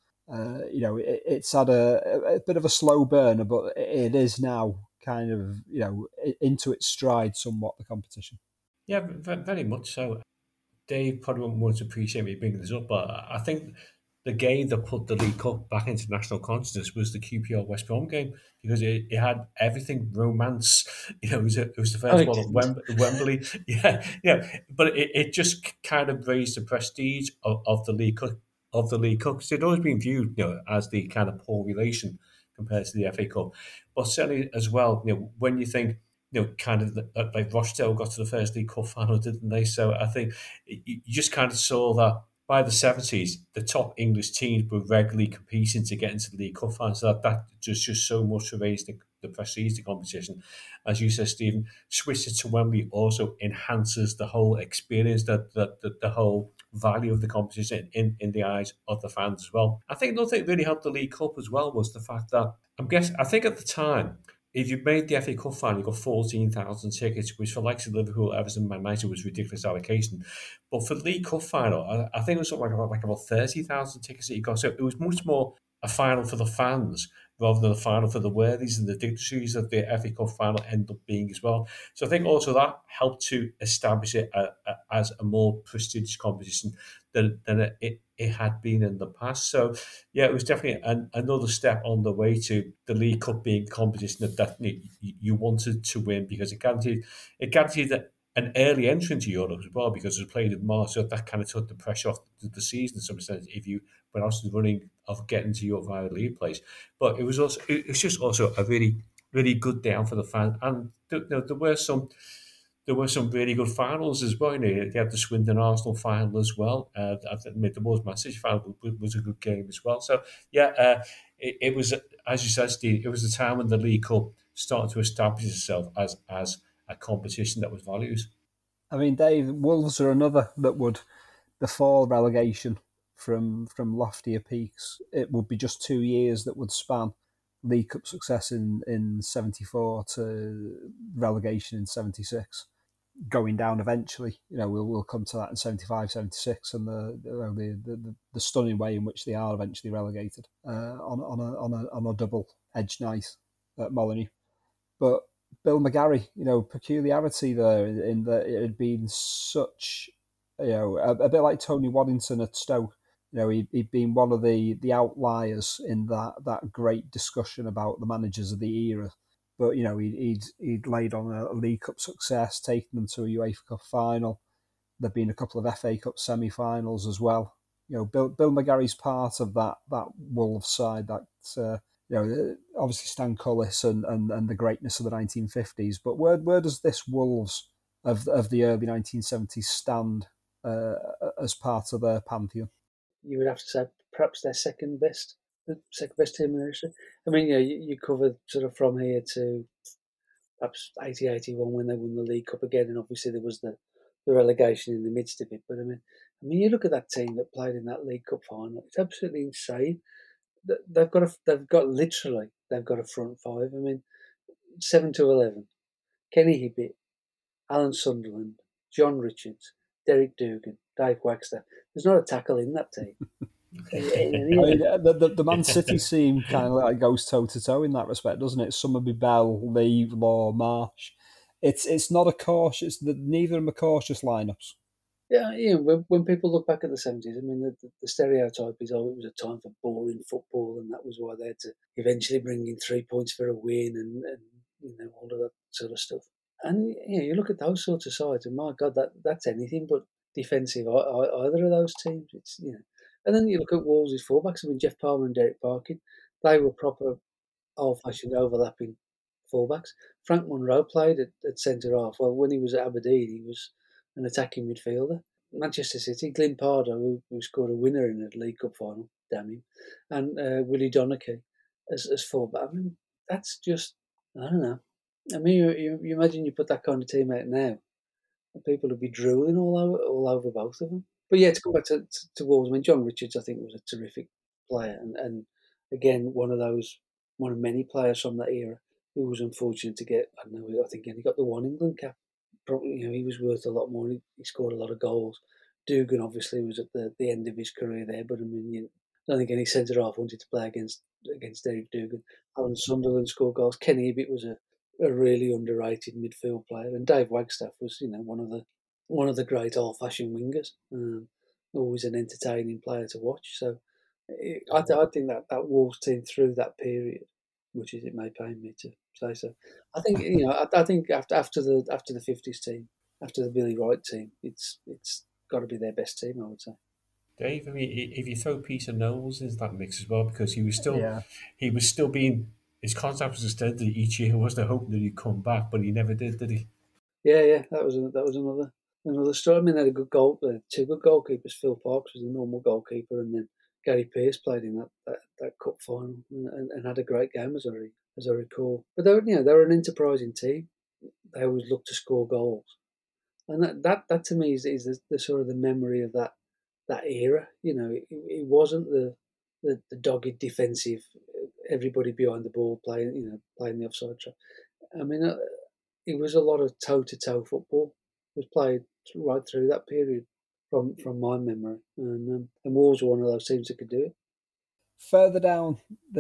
Speaker 2: It's had a bit of a slow burner, but it is now kind of into its stride somewhat, the competition.
Speaker 4: Yeah, very much so. Dave probably won't want to appreciate me bringing this up, but I think the game that put the League Cup back into national consciousness was the QPR West Brom game, because it had everything, romance. It was the first one at Wembley. Yeah. But it just kind of raised the prestige of the League Cup, because it'd always been viewed, as the kind of poor relation compared to the FA Cup. But certainly as well, when you think, kind of like Rochdale got to the first League Cup final, didn't they? So I think you just kind of saw that by the 70s, the top English teams were regularly competing to get into the League Cup final. So that just so much to raise the prestige of the competition. As you said, Stephen, switching to Wembley also enhances the whole experience, the whole value of the competition in the eyes of the fans as well. I think another thing that really helped the League Cup as well was the fact that I think at the time, if you made the FA Cup final, you got 14,000 tickets, which for likes of Liverpool, Everton, Man United was ridiculous allocation. But for the League Cup final, I think it was something like about 30,000 tickets that you got. So it was much more a final for the fans rather than a final for the worthies and the dignitaries of the FA Cup final end up being as well. So I think also that helped to establish it as a more prestigious competition than it had been in the past. So yeah, it was definitely another step on the way to the League Cup being a competition that you wanted to win, because it guaranteed that an early entry into Europe as well, because it was played in March, so that kind of took the pressure off the season in some sense if you went out to the running of getting to Europe via the league place. But it was just also a really, really good day out for the fans, and there were some really good finals as well. They had the Swindon Arsenal final as well. I admit the Wolves Man City final was a good game as well. So yeah, it was, as you said, Steve, it was a time when the League Cup started to establish itself as a competition that was valued.
Speaker 2: I mean, Dave, Wolves are another that would, before relegation from loftier peaks, it would be just 2 years that would span League Cup success in 74 to relegation in 76, going down eventually. We'll come to that in 75, 76, and the stunning way in which they are eventually relegated on a double edged knife at Molineux. But Bill McGarry, peculiarity there in that it had been such, a bit like Tony Waddington at Stoke. He'd been one of the outliers in that great discussion about the managers of the era. But he'd laid on a League Cup success, taken them to a UEFA Cup final. There'd been a couple of FA Cup semi-finals as well. Bill McGarry's part of that Wolves side, that obviously Stan Cullis and the greatness of the 1950s. But where does this Wolves of the early 1970s stand as part of their pantheon?
Speaker 3: You would have to say perhaps their second best team in the history. I mean, you covered sort of from here to perhaps 80, 81 when they won the League Cup again, and obviously there was the relegation in the midst of it. But I mean, you look at that team that played in that League Cup final; it's absolutely insane. They've got a front five. I mean, 7 to 11: Kenny Hibbitt, Alan Sunderland, John Richards, Derek Dougan, Dave Waxter. There's not a tackle in that team.
Speaker 2: The Man City team kind of like goes toe to toe in that respect, doesn't it? Summerby, Bell, Lee, Law, Marsh. It's not a cautious. Neither of them are cautious lineups.
Speaker 3: Yeah, when people look back at the 70s, I mean, the stereotype is, it was a time for boring football, and that was why they had to eventually bring in 3 points for a win and all of that sort of stuff. And you look at those sorts of sides, and my God, that's anything but defensive. Either of those teams, it's And then you look at Wolves' fullbacks. I mean, Jeff Palmer and Derek Parkin, they were proper old-fashioned overlapping fullbacks. Frank Monroe played at centre half. Well, when he was at Aberdeen, he was an attacking midfielder. Manchester City, Glyn Pardo, who scored a winner in the League Cup final, damn him, and Willie Donachie as fullback. I mean, that's just, I don't know. I mean, you imagine you put that kind of team out now, and people would be drooling all over both of them. But yeah, to go back to Wolves, I mean, John Richards, I think, was a terrific player, and again, one of many players from that era who was unfortunate to get, I don't know, I think he got the one England cap. Probably, he was worth a lot more. He scored a lot of goals. Dugan obviously was at the end of his career there, but I mean, I don't think any centre half wanted to play against Derek Dugan. Alan Sunderland scored goals. Ken Ebitt was a really underrated midfield player, and Dave Wagstaff was one of the great old fashioned wingers. Always an entertaining player to watch. So I think that Wolves team through that period, much as it may pain me to say so, I think I think after the 50s team, after the Billy Wright team, it's got to be their best team, I would say.
Speaker 4: Dave, I mean, if you throw Peter Knowles into that mix as well, because he was
Speaker 2: Yeah.
Speaker 4: still being, his contract was extended each year. Wasn't hoping that he'd come back, but he never did he?
Speaker 3: Yeah, that was another story. I mean, they had two good goalkeepers. Phil Parkes was the normal goalkeeper, and then Gary Pearce played in that cup final and had a great game as I recall. But they were an enterprising team. They always looked to score goals, and that to me is the sort of the memory of that era. It wasn't the dogged defensive, everybody behind the ball playing the offside trap. I mean, it was a lot of toe-to-toe football. It was played right through that period from my memory, and Wolves were one of those teams that could do it.
Speaker 2: Further down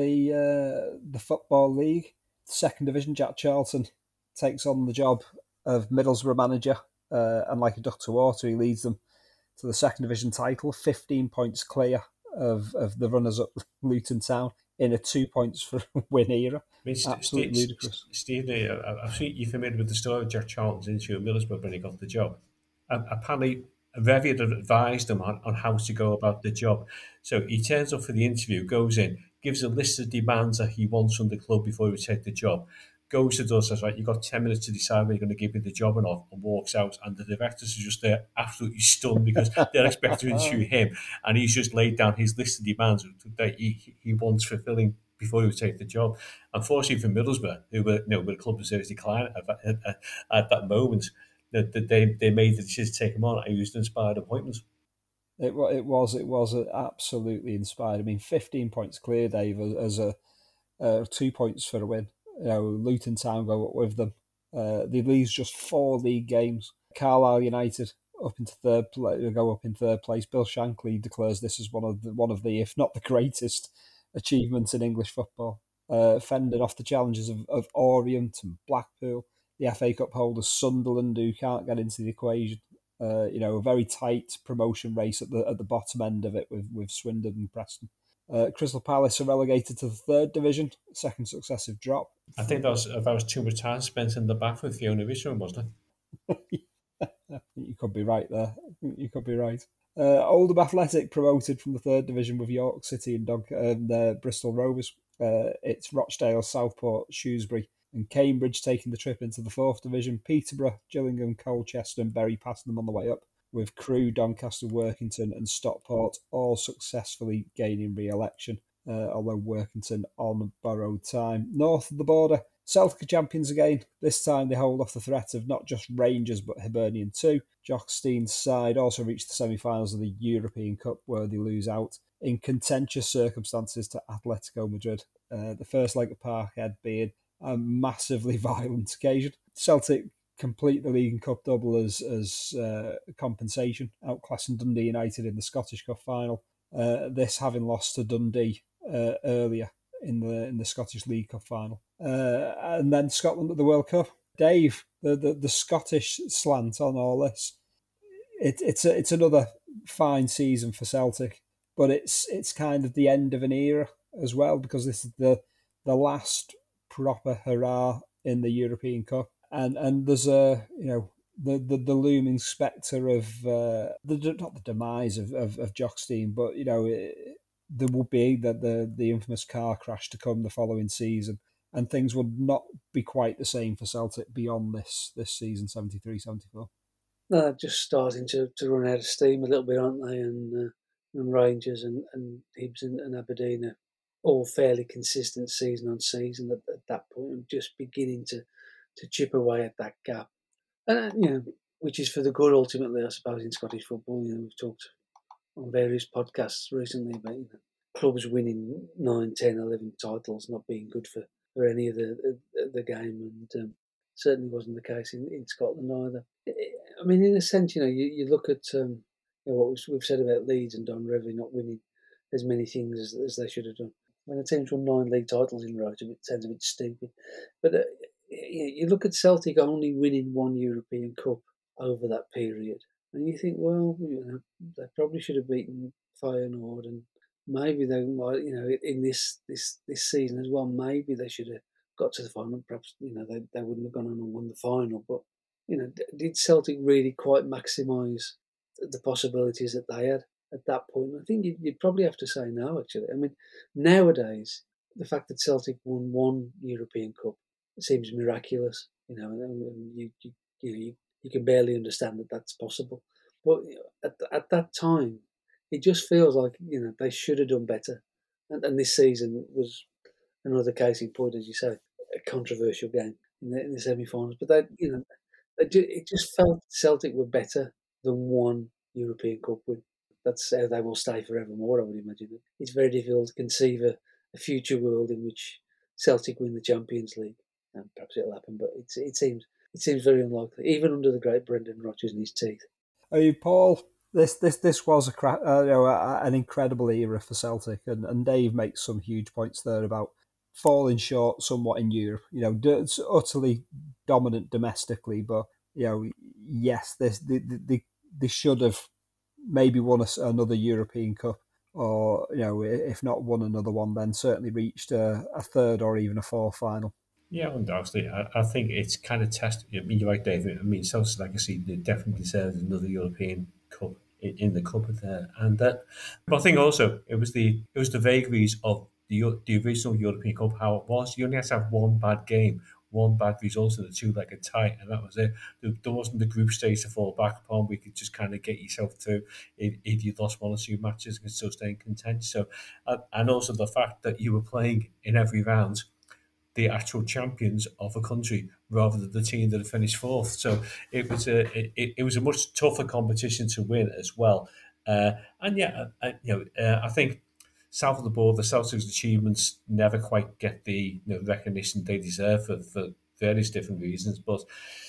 Speaker 2: the Football League, second division, Jack Charlton takes on the job of Middlesbrough manager, and like a duck to water, he leads them to the second division title, 15 points clear of the runners-up Luton Town in a 2 points for win era.
Speaker 4: I mean,
Speaker 2: Absolutely ludicrous.
Speaker 4: Steve, I've seen you familiar with the story of Jack Charlton's interview at Middlesbrough when he got the job. Apparently, Revy had advised him on how to go about the job. So he turns up for the interview, goes in, gives a list of demands that he wants from the club before he would take the job. Goes to the door, says, right, you've got 10 minutes to decide whether you're going to give me the job or not, and walks out. And the directors are just there, absolutely stunned, because they're expected to interview him. And he's just laid down his list of demands that he wants fulfilling before he would take the job. Unfortunately for Middlesbrough, who were, with the club in serious decline at that moment, that they made the decision to take him on. He was an inspired appointment.
Speaker 2: It was absolutely inspired. I mean, 15 points clear, Dave, as a 2 points for a win. Luton Town go up with them. They lose just 4 league games. Carlisle United up into go up in third place. Bill Shankly declares this as one of the, if not the greatest, achievements in English football. Fending off the challenges of Orient and Blackpool, the FA Cup holders Sunderland, who can't get into the equation. A very tight promotion race at the bottom end of it with Swindon and Preston. Crystal Palace are relegated to the third division, second successive drop.
Speaker 4: I think that was too much time spent in the bath with Fiona Richmond, wasn't it?
Speaker 2: You could be right there. You could be right. Oldham Athletic promoted from the third division with York City and Bristol Rovers. It's Rochdale, Southport, Shrewsbury and Cambridge taking the trip into the fourth division. Peterborough, Gillingham, Colchester and Bury passing them on the way up, with Crewe, Doncaster, Workington and Stockport all successfully gaining re-election, although Workington on borrowed time. North of the border, Celtic are champions again. This time they hold off the threat of not just Rangers but Hibernian too. Jock Stein's side also reached the semi-finals of the European Cup, where they lose out in contentious circumstances to Atletico Madrid. The first leg at Parkhead being a massively violent occasion. Celtic complete the League and Cup double as compensation, outclassing Dundee United in the Scottish Cup final. This having lost to Dundee earlier in the Scottish League Cup final, and then Scotland at the World Cup. Dave, the Scottish slant on all this. It's another fine season for Celtic, but it's kind of the end of an era as well, because this is the last proper hurrah in the European Cup, and there's the looming spectre of not the demise of Jock Stein, but there will be the infamous car crash to come the following season, and things would not be quite the same for Celtic beyond this season, 73-74.
Speaker 3: They're just starting to run out of steam a little bit, aren't they? And Rangers and Hibs and Aberdeen are all fairly consistent season on season at that point, and just beginning to chip away at that gap. And which is for the good ultimately, I suppose, in Scottish football. We've talked on various podcasts recently about clubs winning 9, 10, 11 titles not being good for any of the game, and certainly wasn't the case in Scotland either. I mean, in a sense, you look at what we've said about Leeds and Don Revie not winning as many things as they should have done. When a team's won 9 league titles in a row, it sounds a bit stupid. But you look at Celtic only winning 1 European Cup over that period, and you think, well, they probably should have beaten Feyenoord, and maybe they might, in this season as well, maybe they should have got to the final. Perhaps, they wouldn't have gone on and won the final. But, did Celtic really quite maximise the possibilities that they had at that point? I think you'd probably have to say no, actually. I mean, nowadays, the fact that Celtic won 1 European Cup seems miraculous, and you can barely understand that that's possible. But at that time, it just feels like they should have done better, and this season was another case in point, as you say, a controversial game in the semi-finals. But it just felt Celtic were better than 1 European Cup win. That's how they will stay forevermore, I would imagine. It's very difficult to conceive a future world in which Celtic win the Champions League. And perhaps it'll happen, but it seems very unlikely, even under the great Brendan Rodgers and his teeth.
Speaker 2: I mean, Paul, this was an incredible era for Celtic, and Dave makes some huge points there about falling short somewhat in Europe. It's utterly dominant domestically, but yes, they should have maybe won another European Cup, or if not won another one, then certainly reached a third or even a fourth final.
Speaker 4: Yeah, undoubtedly. I think it's kind of I mean, you're right, David. I mean, Celtic's legacy, they definitely deserve another European Cup in the cupboard there. And but I think also it was the vagaries of the original European Cup, how it was. You only had to have one bad game, one bad result in a two-legged tie, and that was it. There wasn't the group stage to fall back upon. We could just kind of get yourself through if you lost 1 or 2 matches and still stay in contention. So, and also the fact that you were playing in every round the actual champions of a country rather than the team that had finished fourth. So it was a much tougher competition to win as well. And yeah, I think south of the border, the Celtics' achievements never quite get the recognition they deserve for various different reasons. But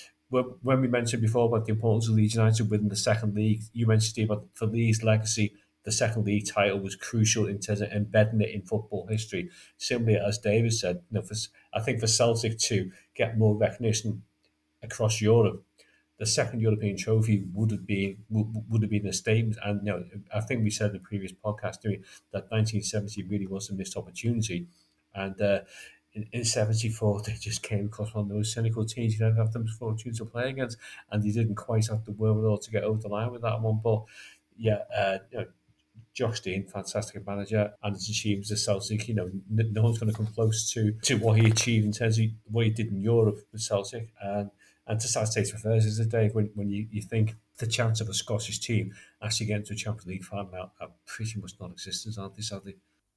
Speaker 4: when we mentioned before about the importance of Leeds United winning the second league, you mentioned, Steve, about for Leeds' legacy, the second league title was crucial in terms of embedding it in football history. Similarly, as David said, I think for Celtic to get more recognition across Europe, the second European trophy would have been a statement. And I think we said in the previous podcast that 1970 really was a missed opportunity, and in 74 they just came across one of those cynical teams you don't have the misfortune to play against, and they didn't quite have the wherewithal to get over the line with that one. But yeah, Josh Dean, fantastic manager, and his achievements at Celtic. No one's going to come close to what he achieved in terms of what he did in Europe with Celtic. And to sad state affairs is the day when you think the chance of a Scottish team actually getting to a Champions League final are pretty much non-existent, aren't they, sadly?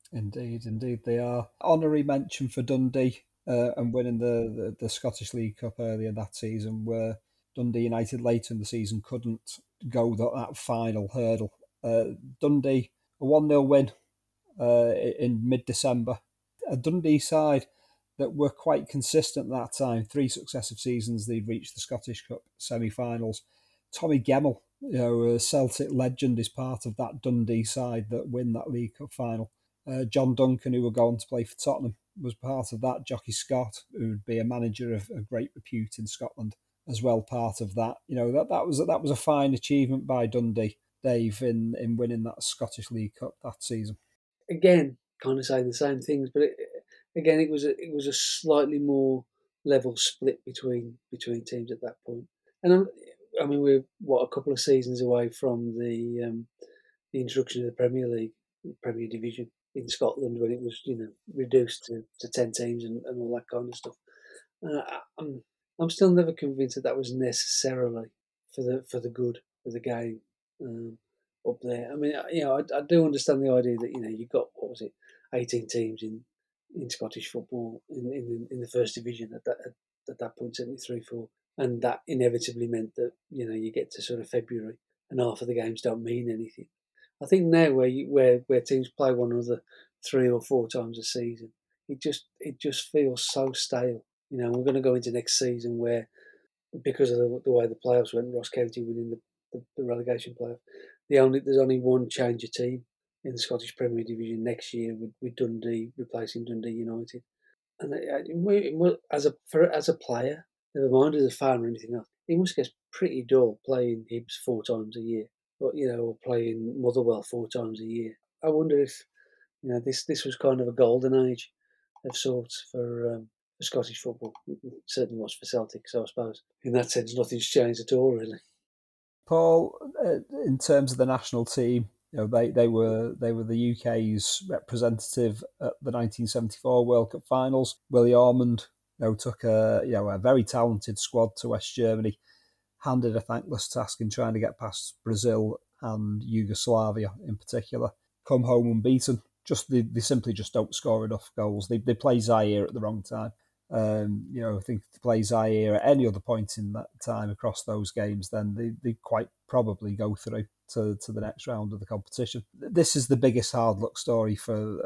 Speaker 2: Indeed they are. Honorary mention for Dundee and winning the Scottish League Cup earlier that season, where Dundee United later in the season couldn't go that final hurdle. Dundee, a 1-0 win in mid-December. A Dundee side that were quite consistent at that time. 3 successive seasons they'd reached the Scottish Cup semi-finals. Tommy Gemmell, a Celtic legend, is part of that Dundee side that win that League Cup final. John Duncan, who would go on to play for Tottenham, was part of that. Jockey Scott, who would be a manager of great repute in Scotland, as well, part of that. That was a fine achievement by Dundee, Dave, in winning that Scottish League Cup that season.
Speaker 3: Again, kind of saying the same things, but it was a slightly more level split between teams at that point. And I mean, we're a couple of seasons away from the introduction of the Premier League, Premier Division in Scotland, when it was reduced to 10 teams and all that kind of stuff. I'm still never convinced that was necessarily for the good of the game up there. I mean, I do understand the idea that you've got 18 teams in Scottish football in the first division at that point, 73-4, and that inevitably meant that you get to sort of February and half of the games don't mean anything. I think now where teams play one another 3 or 4 times a season, it just feels so stale. You know, we're going to go into next season where, because of the way the playoffs went, Ross County winning the relegation playoff, there's only one change of team in the Scottish Premier Division next year with Dundee replacing Dundee United. And as a player, never mind as a fan or anything else, it must get pretty dull playing Hibs 4 times a year, or or playing Motherwell 4 times a year. I wonder if this was kind of a golden age of sorts for Scottish football. It certainly was for Celtic, so I suppose in that sense nothing's changed at all, really.
Speaker 2: Paul, in terms of the national team, they were the UK's representative at the 1974 World Cup finals. Willie Ormond, took a very talented squad to West Germany, handed a thankless task in trying to get past Brazil and Yugoslavia in particular. Come home unbeaten. They simply just don't score enough goals. They play Zaire at the wrong time. I think if they play Zaire at any other point in that time across those games, then they quite probably go through to the next round of the competition. This is the biggest hard luck story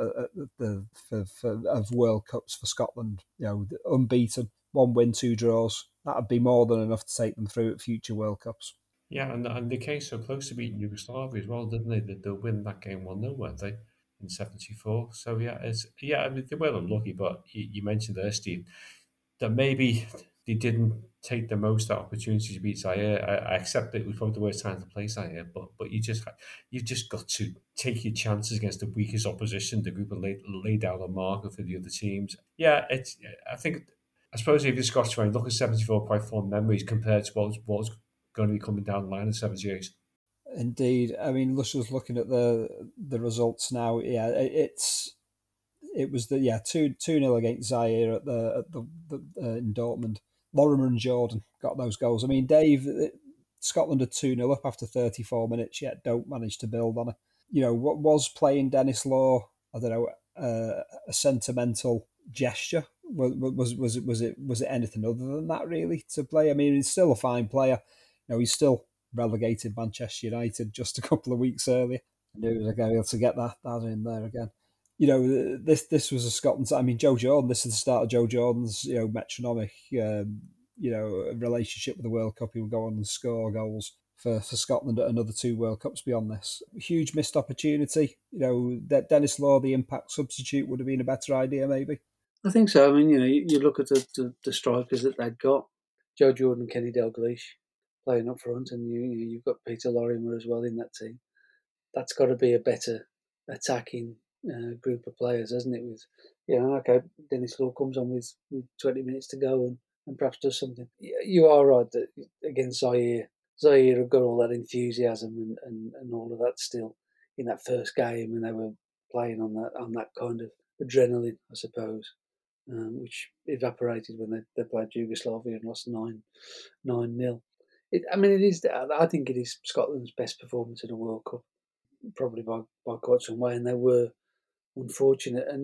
Speaker 2: of World Cups for Scotland. Unbeaten, 1 win, 2 draws. That'd be more than enough to take them through at future World Cups.
Speaker 4: Yeah, and they came so close to beating Yugoslavia as well, didn't they? They'll win that game 1-0, weren't they? In '74. So I mean, they were unlucky, but you mentioned there, Steve, that maybe they didn't take the most opportunity to beat Zaire. I accept that it was probably the worst time to play Zaire, but you've just got to take your chances against the weakest opposition. The group laid out a marker for the other teams. Yeah, I suppose if you're Scottish fan, look at '74 quite fond memories compared to what was going to be coming down the line in '78.
Speaker 2: Indeed, I mean, just looking at the results now, yeah, it was 2-0 against Zaire at the in Dortmund. Lorimer and Jordan got those goals. I mean, Dave, Scotland are 2-0 up after 34 minutes, yet don't manage to build on it. What was playing Denis Law? I don't know, a sentimental gesture. Was it anything other than that really to play? I mean, he's still a fine player. He's still relegated Manchester United just a couple of weeks earlier. I knew he was going to be able to get that in there again. This was a Scotland. I mean, Joe Jordan. This is the start of Joe Jordan's metronomic relationship with the World Cup. He would go on and score goals for Scotland at another 2 World Cups beyond this. Huge missed opportunity. That Denis Law, the impact substitute, would have been a better idea, maybe.
Speaker 3: I think so. I mean, you look at the strikers that they'd got: Joe Jordan, Kenny Dalglish playing up front, and you've got Peter Lorimer as well in that team. That's got to be a better attacking group of players, hasn't it? With okay, Denis Law comes on with 20 minutes to go and perhaps does something. You are right that against Zaire have got all that enthusiasm and all of that still in that first game, and they were playing on that kind of adrenaline, I suppose, which evaporated when they played Yugoslavia and lost 9-0. I think it is Scotland's best performance in a World Cup, probably by quite some way, and they were unfortunate. And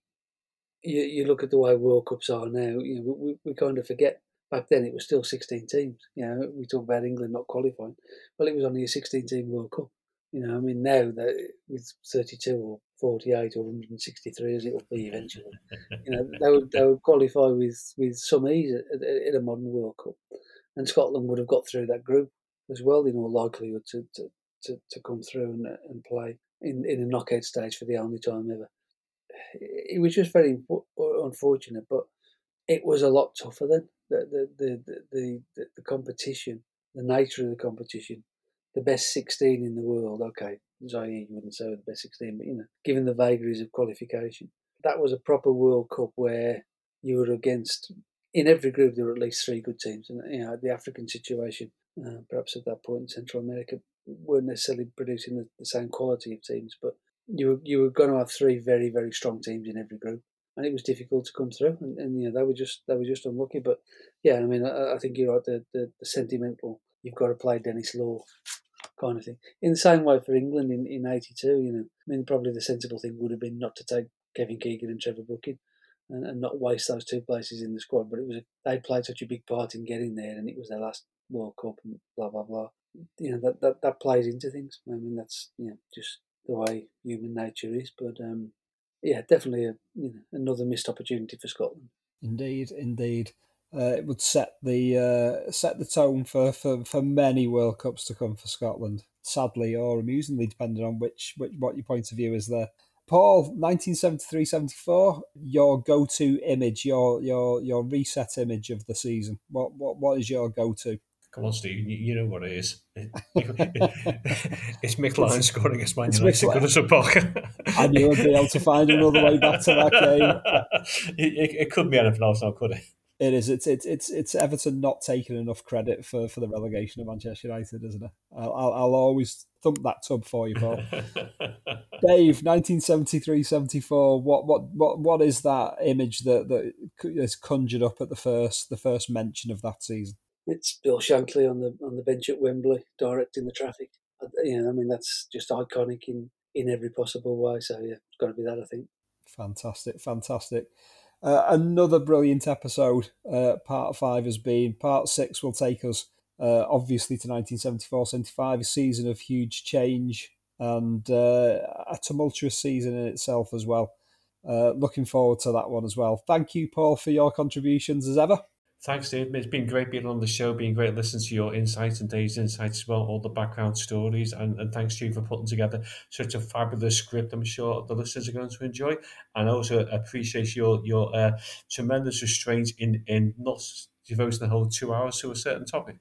Speaker 3: you look at the way World Cups are now. We kind of forget. Back then, it was still 16 teams. We talk about England not qualifying. Well, it was only a 16-team World Cup. I mean, now that with 32 or 48 or 163 as it will be eventually, they would qualify with some ease in a modern World Cup, and Scotland would have got through that group as well, in all likelihood to come through and play in a knockout stage for the only time ever. It was just very unfortunate, but it was a lot tougher then. The competition, the nature of the competition, the best 16 in the world. Okay, Zaire, you wouldn't say the best 16, but given the vagaries of qualification, that was a proper World Cup where you were against. In every group, there were at least 3 good teams, and the African situation, perhaps at that point in Central America, weren't necessarily producing the same quality of teams, but you were going to have 3 very, very strong teams in every group, and it was difficult to come through. And they were just unlucky. But yeah, I mean, I think you're right. The sentimental, you've got to play Denis Law kind of thing. In the same way for England in '82, I mean, probably the sensible thing would have been not to take Kevin Keegan and Trevor Brooking and not waste those 2 places in the squad. But they played such a big part in getting there, and it was their last World Cup and blah blah blah. that plays into things. I mean, that's just the way human nature is. But definitely another missed opportunity for Scotland.
Speaker 2: Indeed. It would set the tone for many World Cups to come for Scotland, sadly or amusingly, depending on what your point of view is there. Paul, 1973-74, your go-to image, your reset image of the season. What is your go-to?
Speaker 4: Come on, Steve, you know what it is. It's Mick Lyons scoring against Man United. Good as a puck.
Speaker 2: And you would be able to find another way back to that game.
Speaker 4: It couldn't be anything else now, could it?
Speaker 2: It is. It's Everton not taking enough credit for the relegation of Manchester United, isn't it? I'll always thump that tub for you, Paul. Dave, 1973-74. What is that image that is conjured up at the first mention of that season?
Speaker 3: It's Bill Shankly on the bench at Wembley, directing the traffic. That's just iconic in every possible way. So it's got to be that, I think.
Speaker 2: Fantastic. Another brilliant episode. Part 5 has been. Part 6 will take us obviously to 1974-75, a season of huge change and a tumultuous season in itself as well. Looking forward to that one as well. Thank you, Paul, for your contributions as ever.
Speaker 4: Thanks, Dave. It's been great being on the show, been great listening to your insights and Dave's insights as well, all the background stories, and thanks to you for putting together such a fabulous script I'm sure the listeners are going to enjoy, and also appreciate your tremendous restraint in not devoting the whole 2 hours to a certain topic.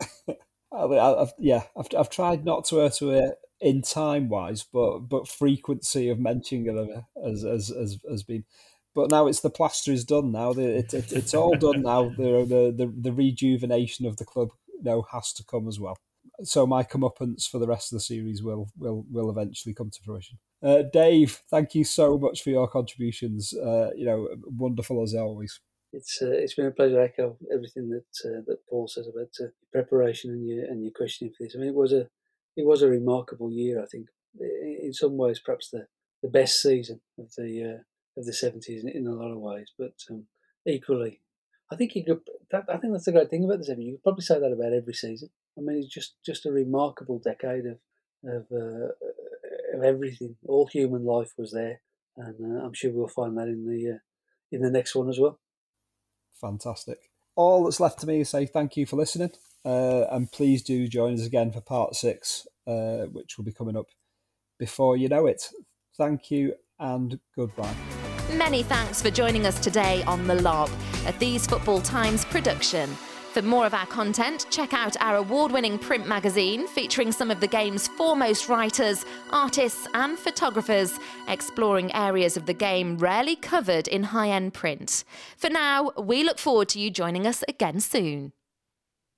Speaker 2: I've tried not to hurt it in time-wise, but frequency of mentioning it has been... But now it's the plaster is done. Now it's all done. Now the rejuvenation of the club has to come as well. So my comeuppance for the rest of the series will eventually come to fruition. Dave, thank you so much for your contributions. Wonderful as always.
Speaker 3: It's been a pleasure to echo everything that Paul says about preparation and your questioning for this. I mean, it was a remarkable year. I think in some ways perhaps the best season of the 70s in a lot of ways, but equally, I think I think that's the great thing about the 70s. You could probably say that about every season. I mean, it's just a remarkable decade of everything. All human life was there, and I'm sure we'll find that in the next one as well.
Speaker 2: Fantastic. All that's left to me is say thank you for listening, and please do join us again for part 6, which will be coming up before you know it. Thank you and goodbye.
Speaker 1: Many thanks for joining us today on The Lob, a These Football Times production. For more of our content, check out our award-winning print magazine featuring some of the game's foremost writers, artists and photographers, exploring areas of the game rarely covered in high-end print. For now, we look forward to you joining us again soon.